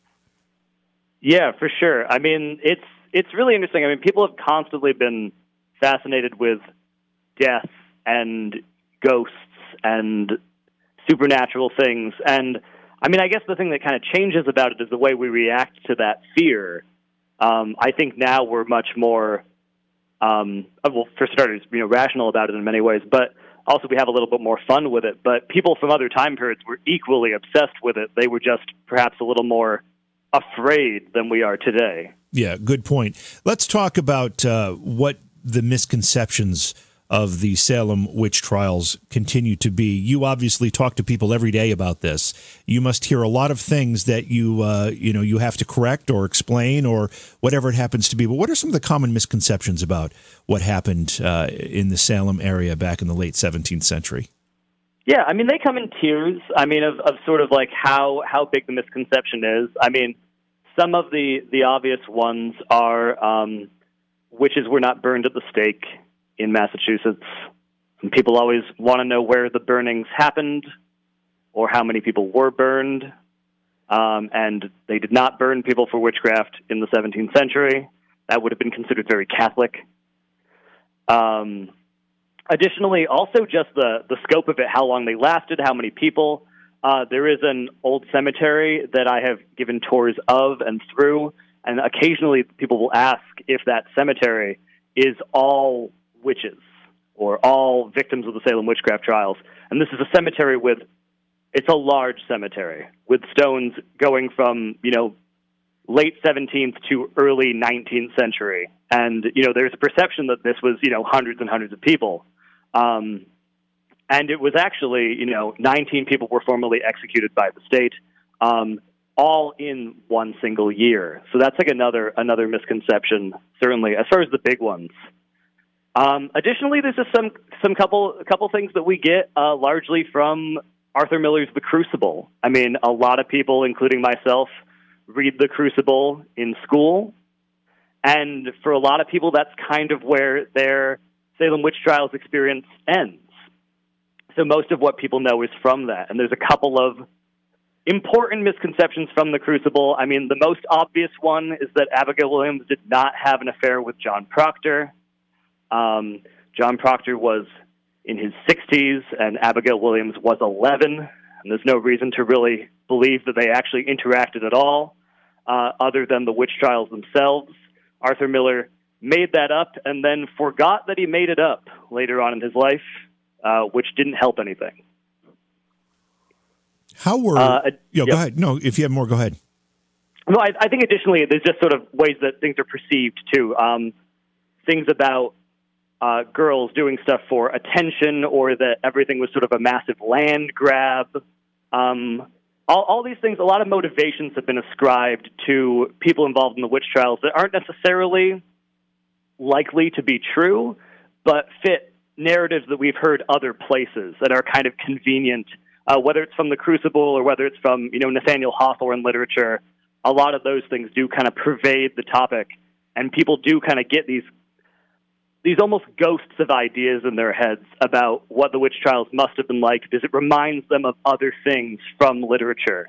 Yeah, for sure. I mean, it's it's really interesting. I mean, people have constantly been fascinated with death and ghosts and supernatural things. And, I mean, I guess the thing that kind of changes about it is the way we react to that fear. Um, I think now we're much more, um, well, for starters, you know, rational about it in many ways, but also we have a little bit more fun with it. But people from other time periods were equally obsessed with it. They were just perhaps a little more afraid than we are today. Yeah, good point. Let's talk about uh, what the misconceptions of the Salem witch trials continue to be. You obviously talk to people every day about this. You must hear a lot of things that you uh, you know you have to correct or explain or whatever it happens to be. But what are some of the common misconceptions about what happened uh, in the Salem area back in the late seventeenth century? Yeah, I mean, they come in tiers, I mean, of, of sort of like how, how big the misconception is. I mean, some of the, the obvious ones are um, witches were not burned at the stake in Massachusetts. And people always want to know where the burnings happened or how many people were burned. Um, and they did not burn people for witchcraft in the seventeenth century. That would have been considered very Catholic. Um Additionally, also just the, the scope of it, how long they lasted, how many people. Uh, there is an old cemetery that I have given tours of and through, and occasionally people will ask if that cemetery is all witches or all victims of the Salem witchcraft trials. And this is a cemetery with, it's a large cemetery with stones going from, you know, late seventeenth to early nineteenth century. And, you know, there's a perception that this was, you know, hundreds and hundreds of people. Um, and it was actually, you know, nineteen people were formally executed by the state, um, all in one single year. So that's like another another misconception, certainly, as far as the big ones. Um, additionally, there's just some some couple a couple things that we get uh, largely from Arthur Miller's The Crucible. I mean, a lot of people, including myself, read The Crucible in school, and for a lot of people, that's kind of where their Salem witch trials experience ends. So most of what people know is from that. And there's a couple of important misconceptions from The Crucible. I mean, the most obvious one is that Abigail Williams did not have an affair with John Proctor. Um, John Proctor was in his sixties, and Abigail Williams was eleven. And there's no reason to really believe that they actually interacted at all, uh, other than the witch trials themselves. Arthur Miller made that up and then forgot that he made it up later on in his life, uh, which didn't help anything. How were... Uh, yo, yep. Go ahead. No, if you have more, go ahead. No, I, I think additionally, there's just sort of ways that things are perceived, too. Um, things about uh, girls doing stuff for attention, or that everything was sort of a massive land grab. Um, all, all these things, a lot of motivations have been ascribed to people involved in the witch trials that aren't necessarily likely to be true, but fit narratives that we've heard other places that are kind of convenient, uh, whether it's from the Crucible or whether it's from, you know, Nathaniel Hawthorne literature. A lot of those things do kind of pervade the topic, and people do kind of get these these almost ghosts of ideas in their heads about what the witch trials must have been like, because it reminds them of other things from literature.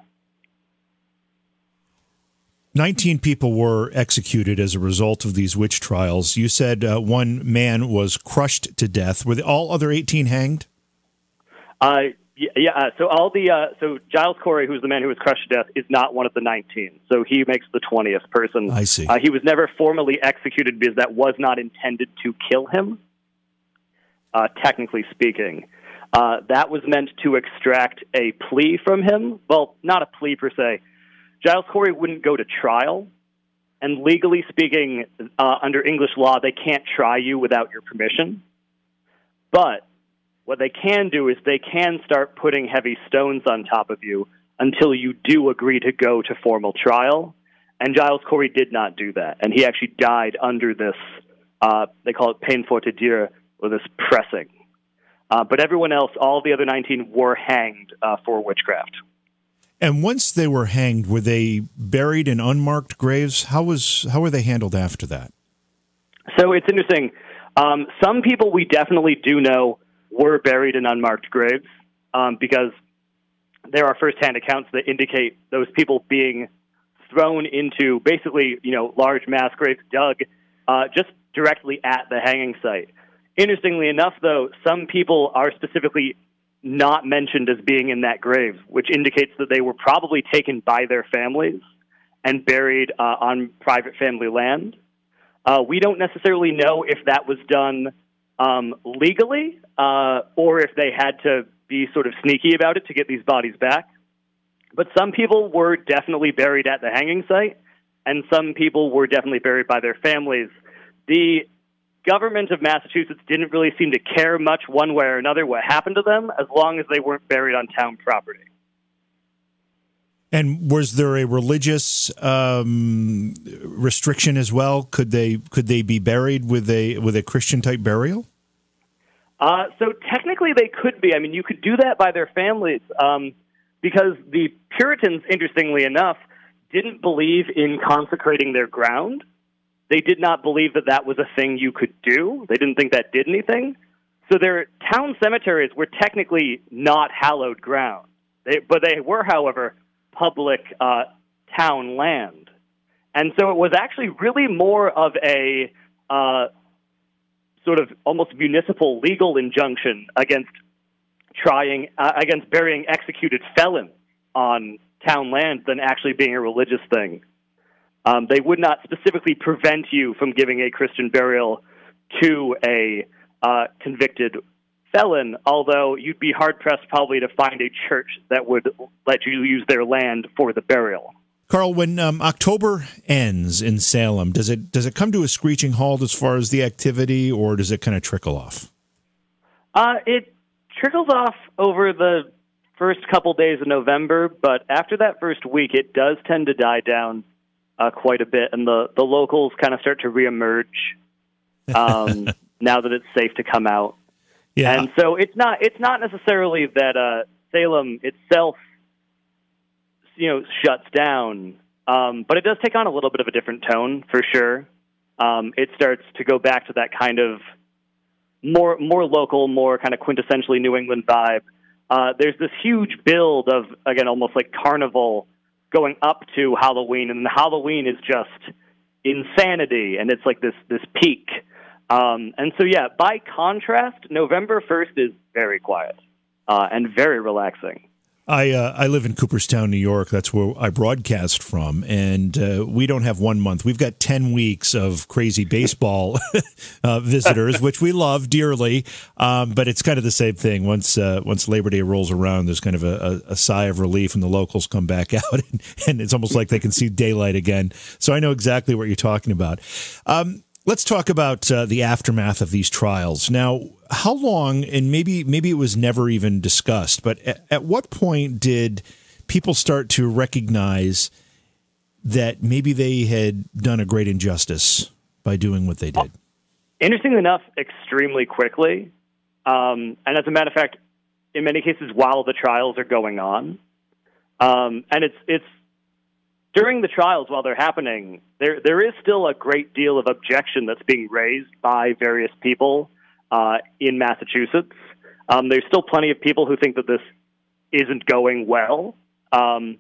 nineteen people were executed as a result of these witch trials. You said uh, one man was crushed to death. Were the, all other eighteen hanged? Uh, yeah, yeah. Uh, so all the uh, so Giles Corey, who's the man who was crushed to death, is not one of the nineteen. So he makes the twentieth person. I see. Uh, he was never formally executed because that was not intended to kill him. Uh, technically speaking, uh, that was meant to extract a plea from him. Well, not a plea per se. Giles Corey wouldn't go to trial, and legally speaking, uh, under English law, they can't try you without your permission. But what they can do is they can start putting heavy stones on top of you until you do agree to go to formal trial. And Giles Corey did not do that, and he actually died under this, uh, they call it peine forte à dire, or this pressing. Uh, but everyone else, all the other nineteen, were hanged uh, for witchcraft. And once they were hanged, were they buried in unmarked graves? How was how were they handled after that? So it's interesting. Um, some people we definitely do know were buried in unmarked graves, um, because there are firsthand accounts that indicate those people being thrown into basically, you know, large mass graves dug uh, just directly at the hanging site. Interestingly enough, though, some people are specifically not mentioned as being in that grave, which indicates that they were probably taken by their families and buried uh, on private family land. Uh, we don't necessarily know if that was done um, legally uh, or if they had to be sort of sneaky about it to get these bodies back. But some people were definitely buried at the hanging site, and some people were definitely buried by their families. The government of Massachusetts didn't really seem to care much one way or another what happened to them, as long as they weren't buried on town property. And was there a religious um, restriction as well? Could they could they be buried with a with a Christian type burial? Uh, so technically, they could be. I mean, you could do that by their families, um, because the Puritans, interestingly enough, didn't believe in consecrating their ground. They did not believe that that was a thing you could do. They didn't think that did anything. So their town cemeteries were technically not hallowed ground. They, but they were, however, public uh, town land. And so it was actually really more of a uh, sort of almost municipal legal injunction against trying, uh, against burying executed felons on town land than actually being a religious thing. Um, they would not specifically prevent you from giving a Christian burial to a uh, convicted felon, although you'd be hard-pressed probably to find a church that would let you use their land for the burial. Carl, when um, October ends in Salem, does it does it come to a screeching halt as far as the activity, or does it kind of trickle off? Uh, it trickles off over the first couple days of November, but after that first week, it does tend to die down Uh, quite a bit, and the, the locals kind of start to reemerge um, now that it's safe to come out. Yeah. And so it's not it's not necessarily that uh, Salem itself, you know, shuts down, um, but it does take on a little bit of a different tone for sure. Um, it starts to go back to that kind of more more local, more kind of quintessentially New England vibe. Uh, there's this huge build of, again, almost like carnival going up to Halloween, and Halloween is just insanity, and it's like this this peak. Um, and so, yeah, by contrast, November first is very quiet uh, and very relaxing. I uh, I live in Cooperstown, New York. That's where I broadcast from, and uh, we don't have one month. We've got ten weeks of crazy baseball uh, visitors, which we love dearly. Um, but it's kind of the same thing. Once uh, once Labor Day rolls around, there's kind of a, a, a sigh of relief, and the locals come back out, and, and it's almost like they can see daylight again. So I know exactly what you're talking about. Um, Let's talk about uh, the aftermath of these trials. Now, how long, and maybe maybe it was never even discussed, but at, at what point did people start to recognize that maybe they had done a great injustice by doing what they did? Interestingly enough, extremely quickly. Um, and as a matter of fact, in many cases, while the trials are going on. Um, and it's it's during the trials, while they're happening, there there is still a great deal of objection that's being raised by various people uh, in Massachusetts. Um, there's still plenty of people who think that this isn't going well. Um,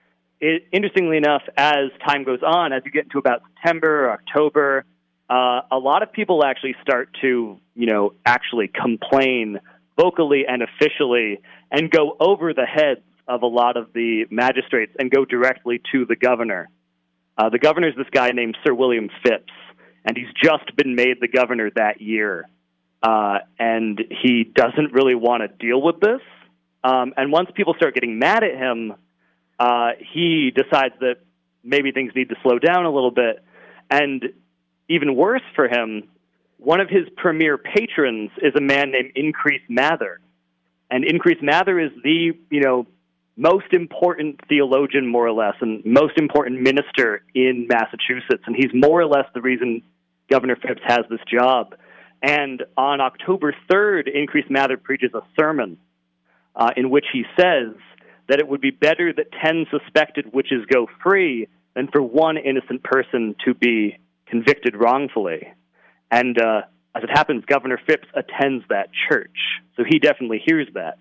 it, interestingly enough, as time goes on, as you get into about September or October, uh, a lot of people actually start to, you know, actually complain vocally and officially and go over the heads of a lot of the magistrates and go directly to the governor. Uh, the governor is this guy named Sir William Phipps, and he's just been made the governor that year. Uh, and he doesn't really want to deal with this. Um, and once people start getting mad at him, uh, he decides that maybe things need to slow down a little bit. And even worse for him, one of his premier patrons is a man named Increase Mather. And Increase Mather is the, you know, most important theologian, more or less, and most important minister in Massachusetts. And he's more or less the reason Governor Phipps has this job. And on October third, Increase Mather preaches a sermon uh, in which he says that it would be better that ten suspected witches go free than for one innocent person to be convicted wrongfully. And uh, as it happens, Governor Phipps attends that church, so he definitely hears that.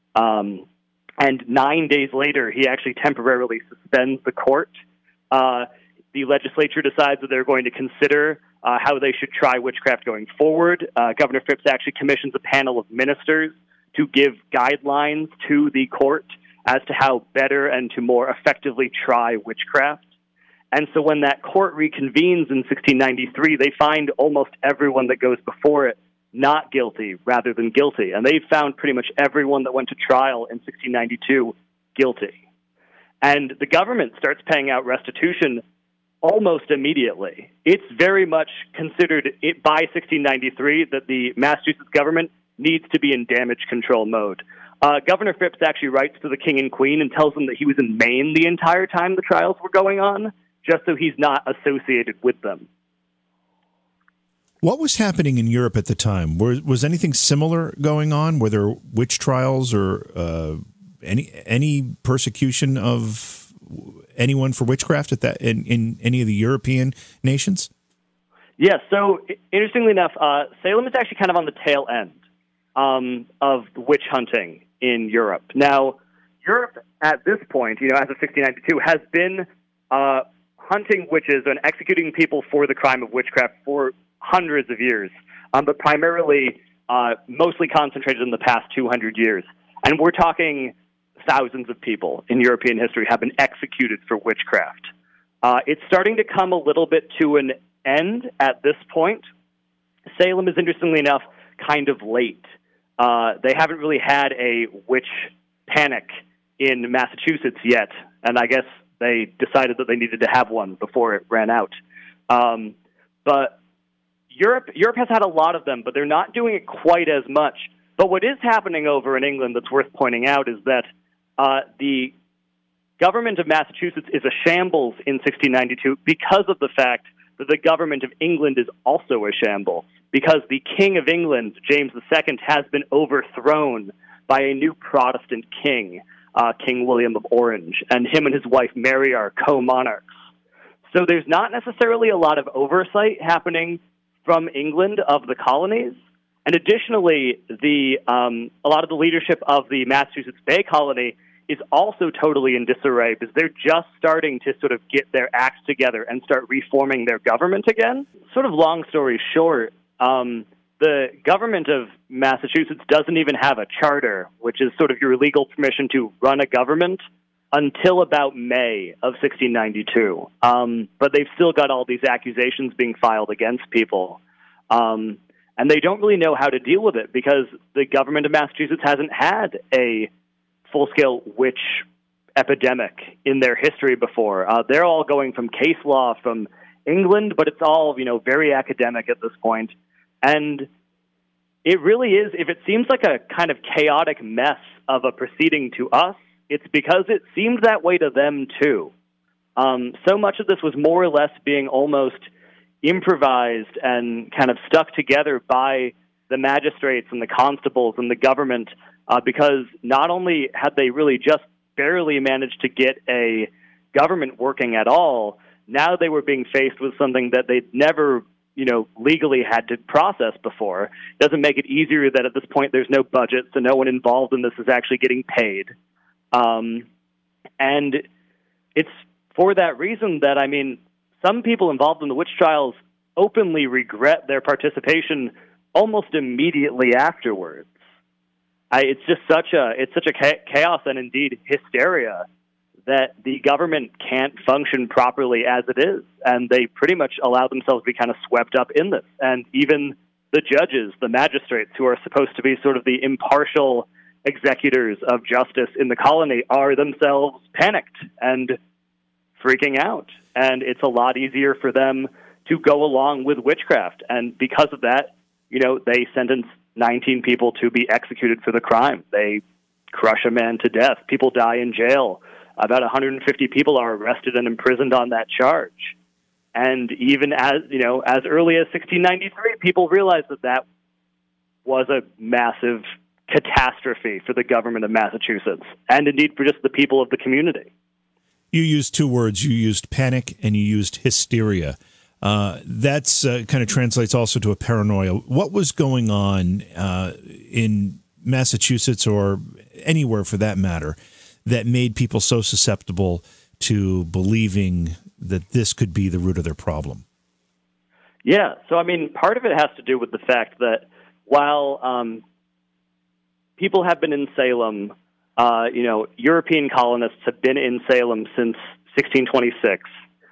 Um, And nine days later, he actually temporarily suspends the court. Uh, the legislature decides that they're going to consider uh, how they should try witchcraft going forward. Uh, Governor Phipps actually commissions a panel of ministers to give guidelines to the court as to how better and to more effectively try witchcraft. And so when that court reconvenes in sixteen ninety-three, they find almost everyone that goes before it not guilty rather than guilty. And they found pretty much everyone that went to trial in sixteen ninety-two guilty. And the government starts paying out restitution almost immediately. It's very much considered it by sixteen ninety-three that the Massachusetts government needs to be in damage control mode. Uh, Governor Phipps actually writes to the king and queen and tells them that he was in Maine the entire time the trials were going on, just so he's not associated with them. What was happening in Europe at the time? Was, was anything similar going on? Were there witch trials or uh, any any persecution of anyone for witchcraft at that in, in any of the European nations? Yes. Yeah, so interestingly enough, uh, Salem is actually kind of on the tail end um, of witch hunting in Europe. Now, Europe at this point, you know, as of sixteen ninety-two, has been uh, hunting witches and executing people for the crime of witchcraft for hundreds of years, um, but primarily uh, mostly concentrated in the past two hundred years. And we're talking thousands of people in European history have been executed for witchcraft. Uh, it's starting to come a little bit to an end at this point. Salem is, interestingly enough, kind of late. Uh, they haven't really had a witch panic in Massachusetts yet, and I guess they decided that they needed to have one before it ran out. Um, but Europe Europe has had a lot of them, but they're not doing it quite as much. But what is happening over in England that's worth pointing out is that uh, the government of Massachusetts is a shambles in sixteen ninety-two because of the fact that the government of England is also a shambles, because the King of England, James the Second, has been overthrown by a new Protestant king, uh, King William of Orange, and him and his wife Mary are co-monarchs. So there's not necessarily a lot of oversight happening from England of the colonies. And additionally, the um, a lot of the leadership of the Massachusetts Bay Colony is also totally in disarray because they're just starting to sort of get their acts together and start reforming their government again. Sort of long story short, um, the government of Massachusetts doesn't even have a charter, which is sort of your legal permission to run a government, until about May of sixteen ninety-two. Um, but they've still got all these accusations being filed against people. Um, and they don't really know how to deal with it because the government of Massachusetts hasn't had a full-scale witch epidemic in their history before. Uh, they're all going from case law from England, but it's all, you know, very academic at this point. And it really is, if it seems like a kind of chaotic mess of a proceeding to us, it's because it seemed that way to them, too. Um, so much of this was more or less being almost improvised and kind of stuck together by the magistrates and the constables and the government uh, because not only had they really just barely managed to get a government working at all, now they were being faced with something that they'd never, you know, legally had to process before. It doesn't make it easier that at this point there's no budget, so no one involved in this is actually getting paid. Um, and it's for that reason that, I mean, some people involved in the witch trials openly regret their participation almost immediately afterwards. I, it's just such a it's such a chaos and indeed hysteria that the government can't function properly as it is, and they pretty much allow themselves to be kind of swept up in this. And even the judges, the magistrates, who are supposed to be sort of the impartial executors of justice in the colony, are themselves panicked and freaking out. And it's a lot easier for them to go along with witchcraft. And because of that, you know, they sentence nineteen people to be executed for the crime. They crush a man to death. People die in jail. About one hundred fifty people are arrested and imprisoned on that charge. And even as, you know, as early as sixteen ninety-three, people realized that that was a massive catastrophe for the government of Massachusetts, and indeed for just the people of the community. You used two words. You used panic and you used hysteria. Uh, that's uh, kind of translates also to a paranoia. What was going on uh, in Massachusetts or anywhere for that matter that made people so susceptible to believing that this could be the root of their problem? Yeah, so I mean, part of it has to do with the fact that while um, people have been in Salem, uh, you know, European colonists have been in Salem since sixteen twenty-six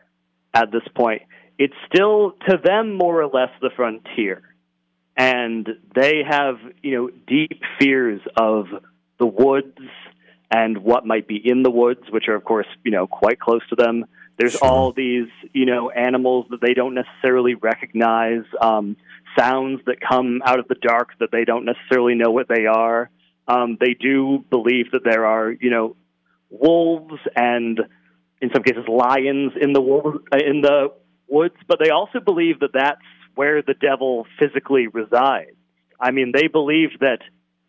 at this point. It's still, to them, more or less the frontier. And they have, you know, deep fears of the woods and what might be in the woods, which are, of course, you know, quite close to them. There's sure. all these, you know, animals that they don't necessarily recognize, um, sounds that come out of the dark that they don't necessarily know what they are. Um, they do believe that there are, you know, wolves and, in some cases, lions in the wolves, in the woods, but they also believe that that's where the devil physically resides. I mean, they believe that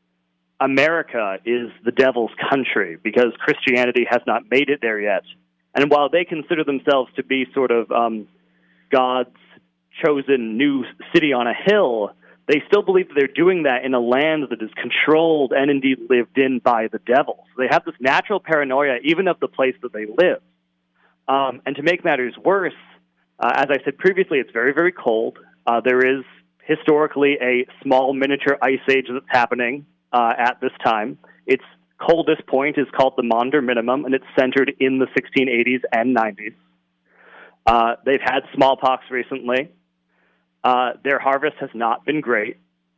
America is the devil's country because Christianity has not made it there yet. And while they consider themselves to be sort of um, God's chosen new city on a hill, they still believe that they're doing that in a land that is controlled and indeed lived in by the devil. So they have this natural paranoia even of the place that they live. Um, and to make matters worse, Uh, as I said previously, it's very, very cold. Uh, there is historically a small miniature ice age that's happening uh, at this time. Its coldest point is called the Maunder Minimum, and it's centered in the sixteen eighties and nineties. Uh, they've had smallpox recently. Uh, their harvest has not been great.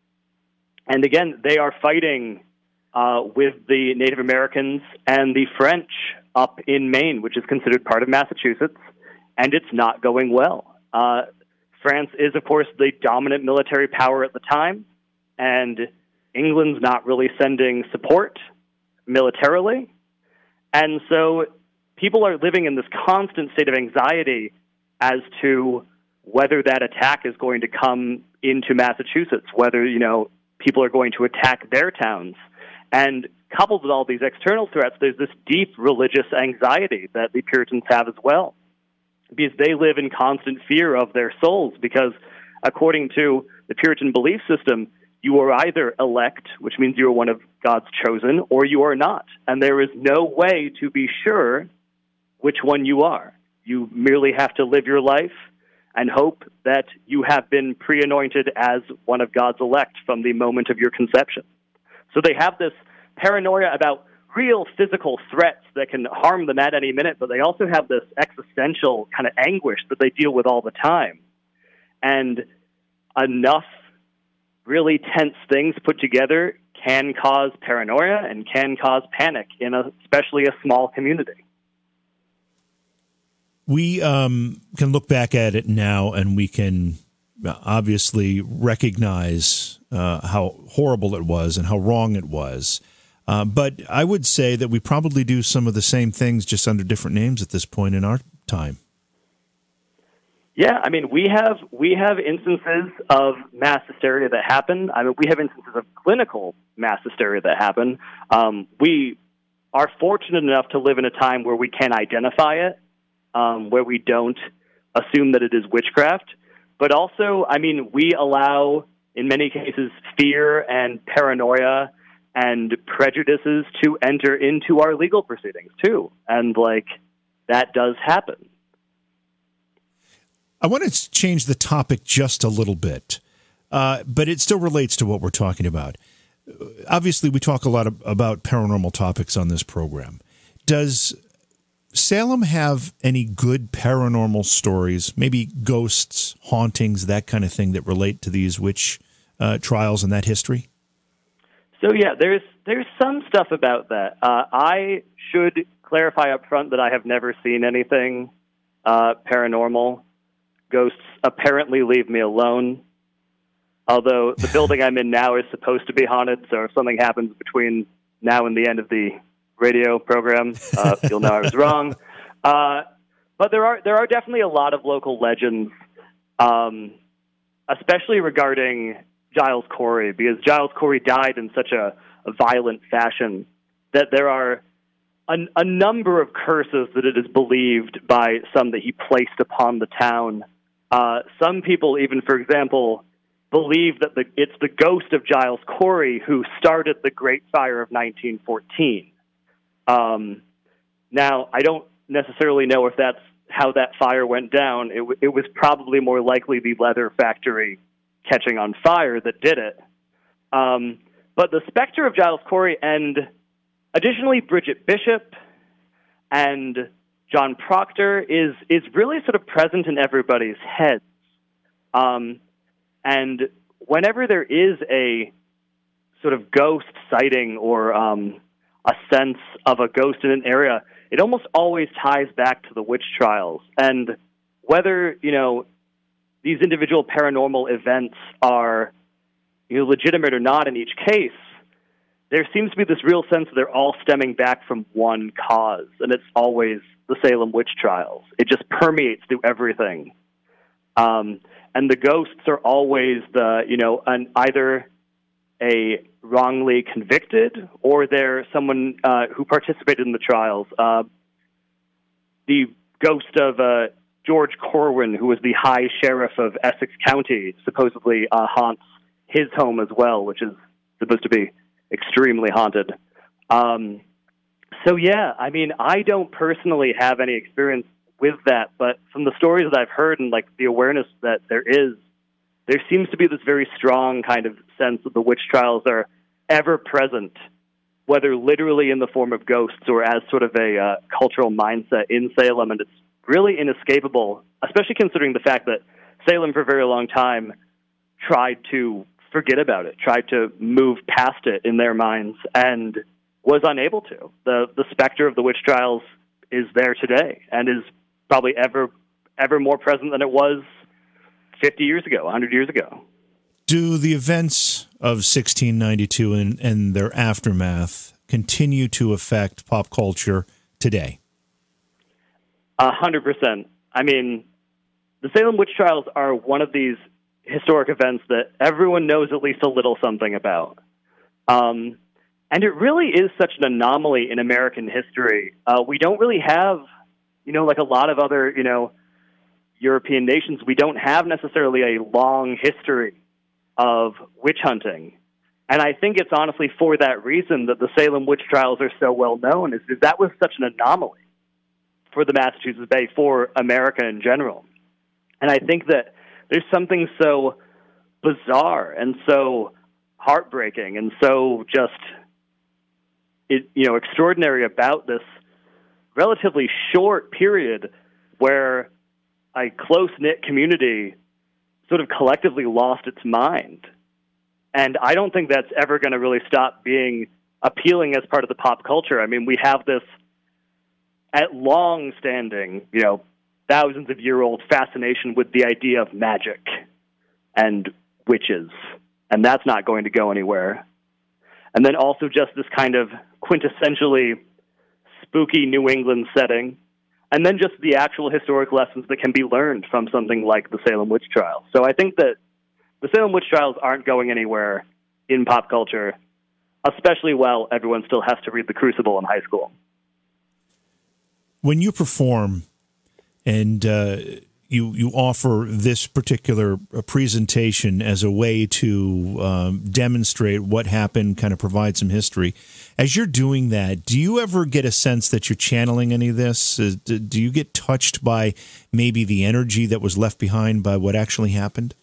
And again, they are fighting uh, with the Native Americans and the French up in Maine, which is considered part of Massachusetts. And it's not going well. Uh, France is, of course, the dominant military power at the time, and England's not really sending support militarily. And so people are living in this constant state of anxiety as to whether that attack is going to come into Massachusetts, whether, you know, people are going to attack their towns. And coupled with all these external threats, there's this deep religious anxiety that the Puritans have as well, because they live in constant fear of their souls, because according to the Puritan belief system, you are either elect, which means you are one of God's chosen, or you are not. And there is no way to be sure which one you are. You merely have to live your life and hope that you have been pre-anointed as one of God's elect from the moment of your conception. So they have this paranoia about real physical threats that can harm them at any minute, but they also have this existential kind of anguish that they deal with all the time. And enough really tense things put together can cause paranoia and can cause panic in a, especially a small community. We um, can look back at it now and we can obviously recognize uh, how horrible it was and how wrong it was. Uh, but I would say that we probably do some of the same things just under different names at this point in our time. Yeah, I mean, we have we have instances of mass hysteria that happen. I mean, we have instances of clinical mass hysteria that happen. Um, we are fortunate enough to live in a time where we can identify it, um, where we don't assume that it is witchcraft. But also, I mean, we allow, in many cases, fear and paranoia and prejudices to enter into our legal proceedings, too. And, like, that does happen. I want to change the topic just a little bit, uh, but it still relates to what we're talking about. Obviously, we talk a lot of, about paranormal topics on this program. Does Salem have any good paranormal stories, maybe ghosts, hauntings, that kind of thing that relate to these witch uh, trials and that history? So, yeah, there's there's some stuff about that. Uh, I should clarify up front that I have never seen anything uh, paranormal. Ghosts apparently leave me alone, although the building I'm in now is supposed to be haunted, so if something happens between now and the end of the radio program, uh, you'll know I was wrong. Uh, but there are there are definitely a lot of local legends, um, especially regarding Giles Corey, because Giles Corey died in such a, a violent fashion that there are a, a number of curses that it is believed by some that he placed upon the town. Uh, some people even, for example, believe that the, it's the ghost of Giles Corey who started the Great Fire of nineteen fourteen. Um, now, I don't necessarily know if that's how that fire went down. It, w- it was probably more likely the leather factory catching on fire that did it. Um, but the specter of Giles Corey, and additionally Bridget Bishop and John Proctor, is is really sort of present in everybody's heads. Um, and whenever there is a sort of ghost sighting or um, a sense of a ghost in an area, it almost always ties back to the witch trials. And whether, you know, these individual paranormal events are, you know, legitimate or not in each case, there seems to be this real sense that they're all stemming back from one cause, and it's always the Salem witch trials. It just permeates through everything. Um, and the ghosts are always the, you know, an, either a wrongly convicted or they're someone uh, who participated in the trials. Uh, the ghost of uh, George Corwin, who was the High Sheriff of Essex County, supposedly uh, haunts his home as well, which is supposed to be extremely haunted. Um, so, yeah, I mean, I don't personally have any experience with that, but from the stories that I've heard and, like, the awareness that there is, there seems to be this very strong kind of sense that the witch trials are ever present, whether literally in the form of ghosts or as sort of a uh, cultural mindset in Salem, and it's really inescapable, especially considering the fact that Salem for a very long time tried to forget about it, tried to move past it in their minds, and was unable to. The the specter of the witch trials is there today and is probably ever ever more present than it was fifty years ago, one hundred years ago. Do the events of sixteen ninety-two and, and their aftermath continue to affect pop culture today? A hundred percent. I mean, the Salem witch trials are one of these historic events that everyone knows at least a little something about. Um, and it really is such an anomaly in American history. Uh, we don't really have, you know, like a lot of other, you know, European nations, we don't have necessarily a long history of witch hunting. And I think it's honestly for that reason that the Salem witch trials are so well known, is that that was such an anomaly for the Massachusetts Bay, for America in general. And I think that there's something so bizarre and so heartbreaking and so just, it, you know, extraordinary about this relatively short period where a close-knit community sort of collectively lost its mind. And I don't think that's ever going to really stop being appealing as part of the pop culture. I mean, we have this at long-standing, you know, thousands of year old fascination with the idea of magic and witches, and that's not going to go anywhere. And then also just this kind of quintessentially spooky New England setting, and then just the actual historic lessons that can be learned from something like the Salem witch trials. So I think that the Salem witch trials aren't going anywhere in pop culture, especially while everyone still has to read The Crucible in high school. When you perform and uh, you you offer this particular presentation as a way to um, demonstrate what happened, kind of provide some history, as you're doing that, do you ever get a sense that you're channeling any of this? Uh, do you get touched by maybe the energy that was left behind by what actually happened?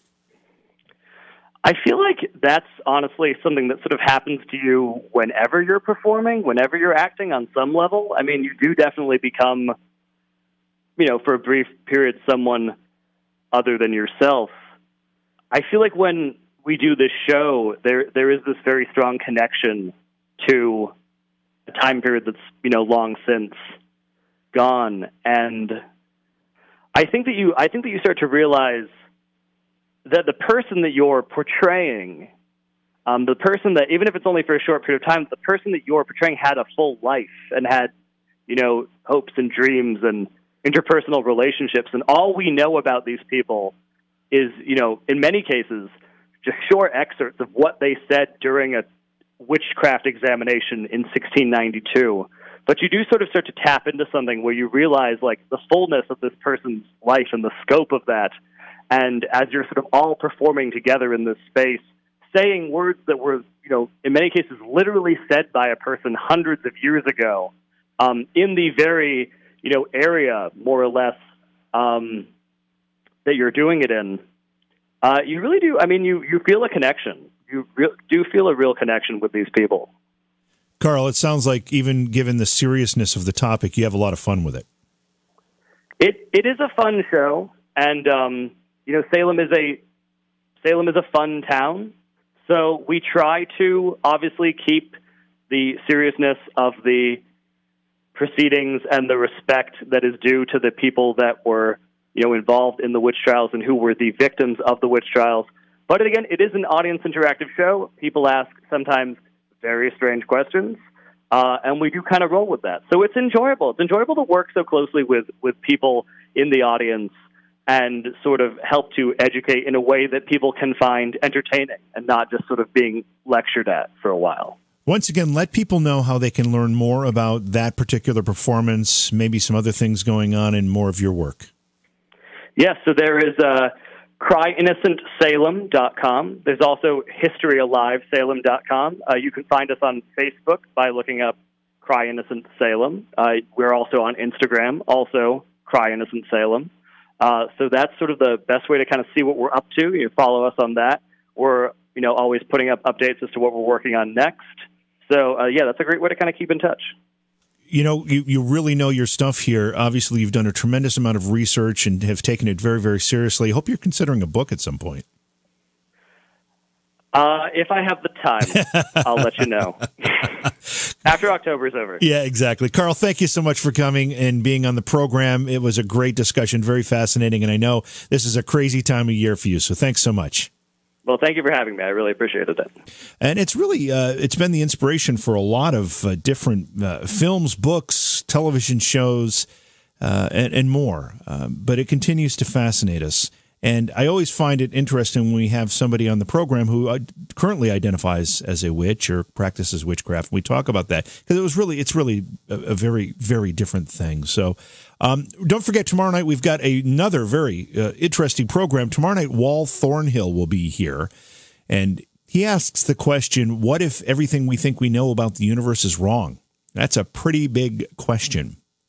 I feel like that's honestly something that sort of happens to you whenever you're performing, whenever you're acting on some level. I mean, you do definitely become, you know, for a brief period, someone other than yourself. I feel like when we do this show, there there is this very strong connection to a time period that's, you know, long since gone. And I think that you I think that you start to realize that the person that you're portraying, um, the person that, even if it's only for a short period of time, the person that you're portraying had a full life and had, you know, hopes and dreams and interpersonal relationships. And all we know about these people is, you know, in many cases, just short excerpts of what they said during a witchcraft examination in sixteen ninety-two. But you do sort of start to tap into something where you realize, like, the fullness of this person's life and the scope of that. And as you're sort of all performing together in this space, saying words that were, you know, in many cases literally said by a person hundreds of years ago, um, in the very, you know, area, more or less, um, that you're doing it in, uh, you really do, I mean, you, you feel a connection. You re- do feel a real connection with these people. Carl, it sounds like even given the seriousness of the topic, you have a lot of fun with it. It It is a fun show, and, um, you know, Salem is a Salem is a fun town, so we try to obviously keep the seriousness of the proceedings and the respect that is due to the people that were, you know, involved in the witch trials and who were the victims of the witch trials. But again, it is an audience interactive show. People ask sometimes very strange questions, uh, and we do kind of roll with that. So it's enjoyable. It's enjoyable to work so closely with, with people in the audience and sort of help to educate in a way that people can find entertaining and not just sort of being lectured at for a while. Once again, let people know how they can learn more about that particular performance, maybe some other things going on, and more of your work. Yes, so there is uh, cry innocent salem dot com. There's also history alive salem dot com. Uh, you can find us on Facebook by looking up Cry Innocent Salem. Uh, we're also on Instagram, also Cry Innocent Salem. Uh, so that's sort of the best way to kind of see what we're up to. You follow us on that. We're, you know, always putting up updates as to what we're working on next. So, uh, yeah, that's a great way to kind of keep in touch. You know, you, you really know your stuff here. Obviously, you've done a tremendous amount of research and have taken it very, very seriously. I hope you're considering a book at some point. Uh, if I have the time, I'll let you know. After October is over. Yeah, exactly. Carl, thank you so much for coming and being on the program. It was a great discussion, very fascinating, and I know this is a crazy time of year for you, so thanks so much. Well, thank you for having me. I really appreciated it. And it's really, uh, it's been the inspiration for a lot of uh, different uh, films, books, television shows, uh, and, and more. Um, but it continues to fascinate us. And I always find it interesting when we have somebody on the program who uh, currently identifies as a witch or practices witchcraft. We talk about that because it was really, it's really a, a very, very different thing. So um, don't forget, tomorrow night we've got another very uh, interesting program. Tomorrow night, Wal Thornhill will be here, and he asks the question, what if everything we think we know about the universe is wrong? That's a pretty big question.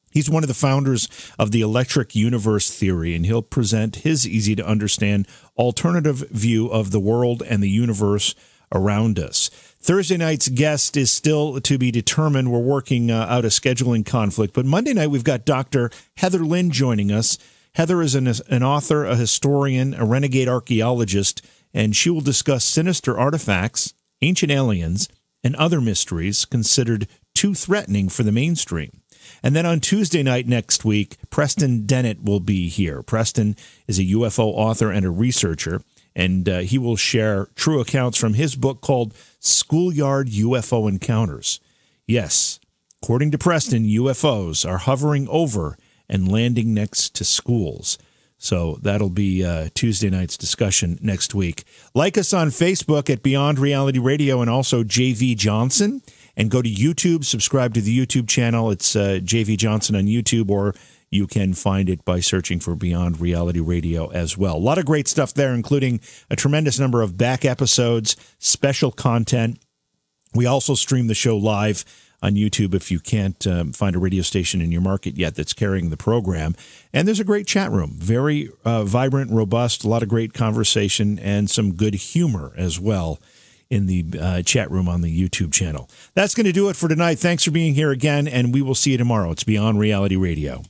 He's one of the founders of the electric universe theory, and he'll present his easy-to-understand alternative view of the world and the universe around us. Thursday night's guest is still to be determined. We're working uh, out a scheduling conflict. But Monday night, we've got Doctor Heather Lynn joining us. Heather is an, an author, a historian, a renegade archaeologist, and she will discuss sinister artifacts, ancient aliens, and other mysteries considered too threatening for the mainstream. And then on Tuesday night next week, Preston Dennett will be here. Preston is a U F O author and a researcher, and uh, he will share true accounts from his book called Schoolyard U F O Encounters. Yes, according to Preston, U F Os are hovering over and landing next to schools. So that'll be uh, Tuesday night's discussion next week. Like us on Facebook at Beyond Reality Radio and also J V Johnson. And go to YouTube, subscribe to the YouTube channel. It's uh, J V Johnson on YouTube, or you can find it by searching for Beyond Reality Radio as well. A lot of great stuff there, including a tremendous number of back episodes, special content. We also stream the show live on YouTube if you can't um, find a radio station in your market yet that's carrying the program. And there's a great chat room, very uh, vibrant, robust, a lot of great conversation, and some good humor as well in the uh, chat room on the YouTube channel. That's going to do it for tonight. Thanks for being here again, and we will see you tomorrow. It's Beyond Reality Radio.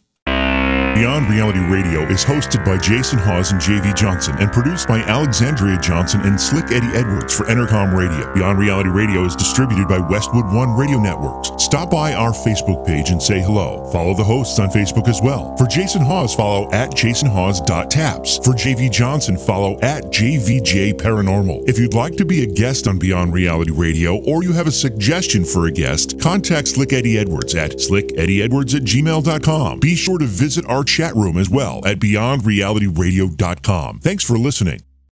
Beyond Reality Radio is hosted by Jason Hawes and J V Johnson and produced by Alexandria Johnson and Slick Eddie Edwards for Entercom Radio. Beyond Reality Radio is distributed by Westwood One Radio Networks. Stop by our Facebook page and say hello. Follow the hosts on Facebook as well. For Jason Hawes, follow at jason hawes dot taps. For J V Johnson, follow at J V J Paranormal. If you'd like to be a guest on Beyond Reality Radio or you have a suggestion for a guest, contact Slick Eddie Edwards at slick eddie edwards at gmail dot com. Be sure to visit our chat room as well at beyond reality radio dot com. Thanks for listening.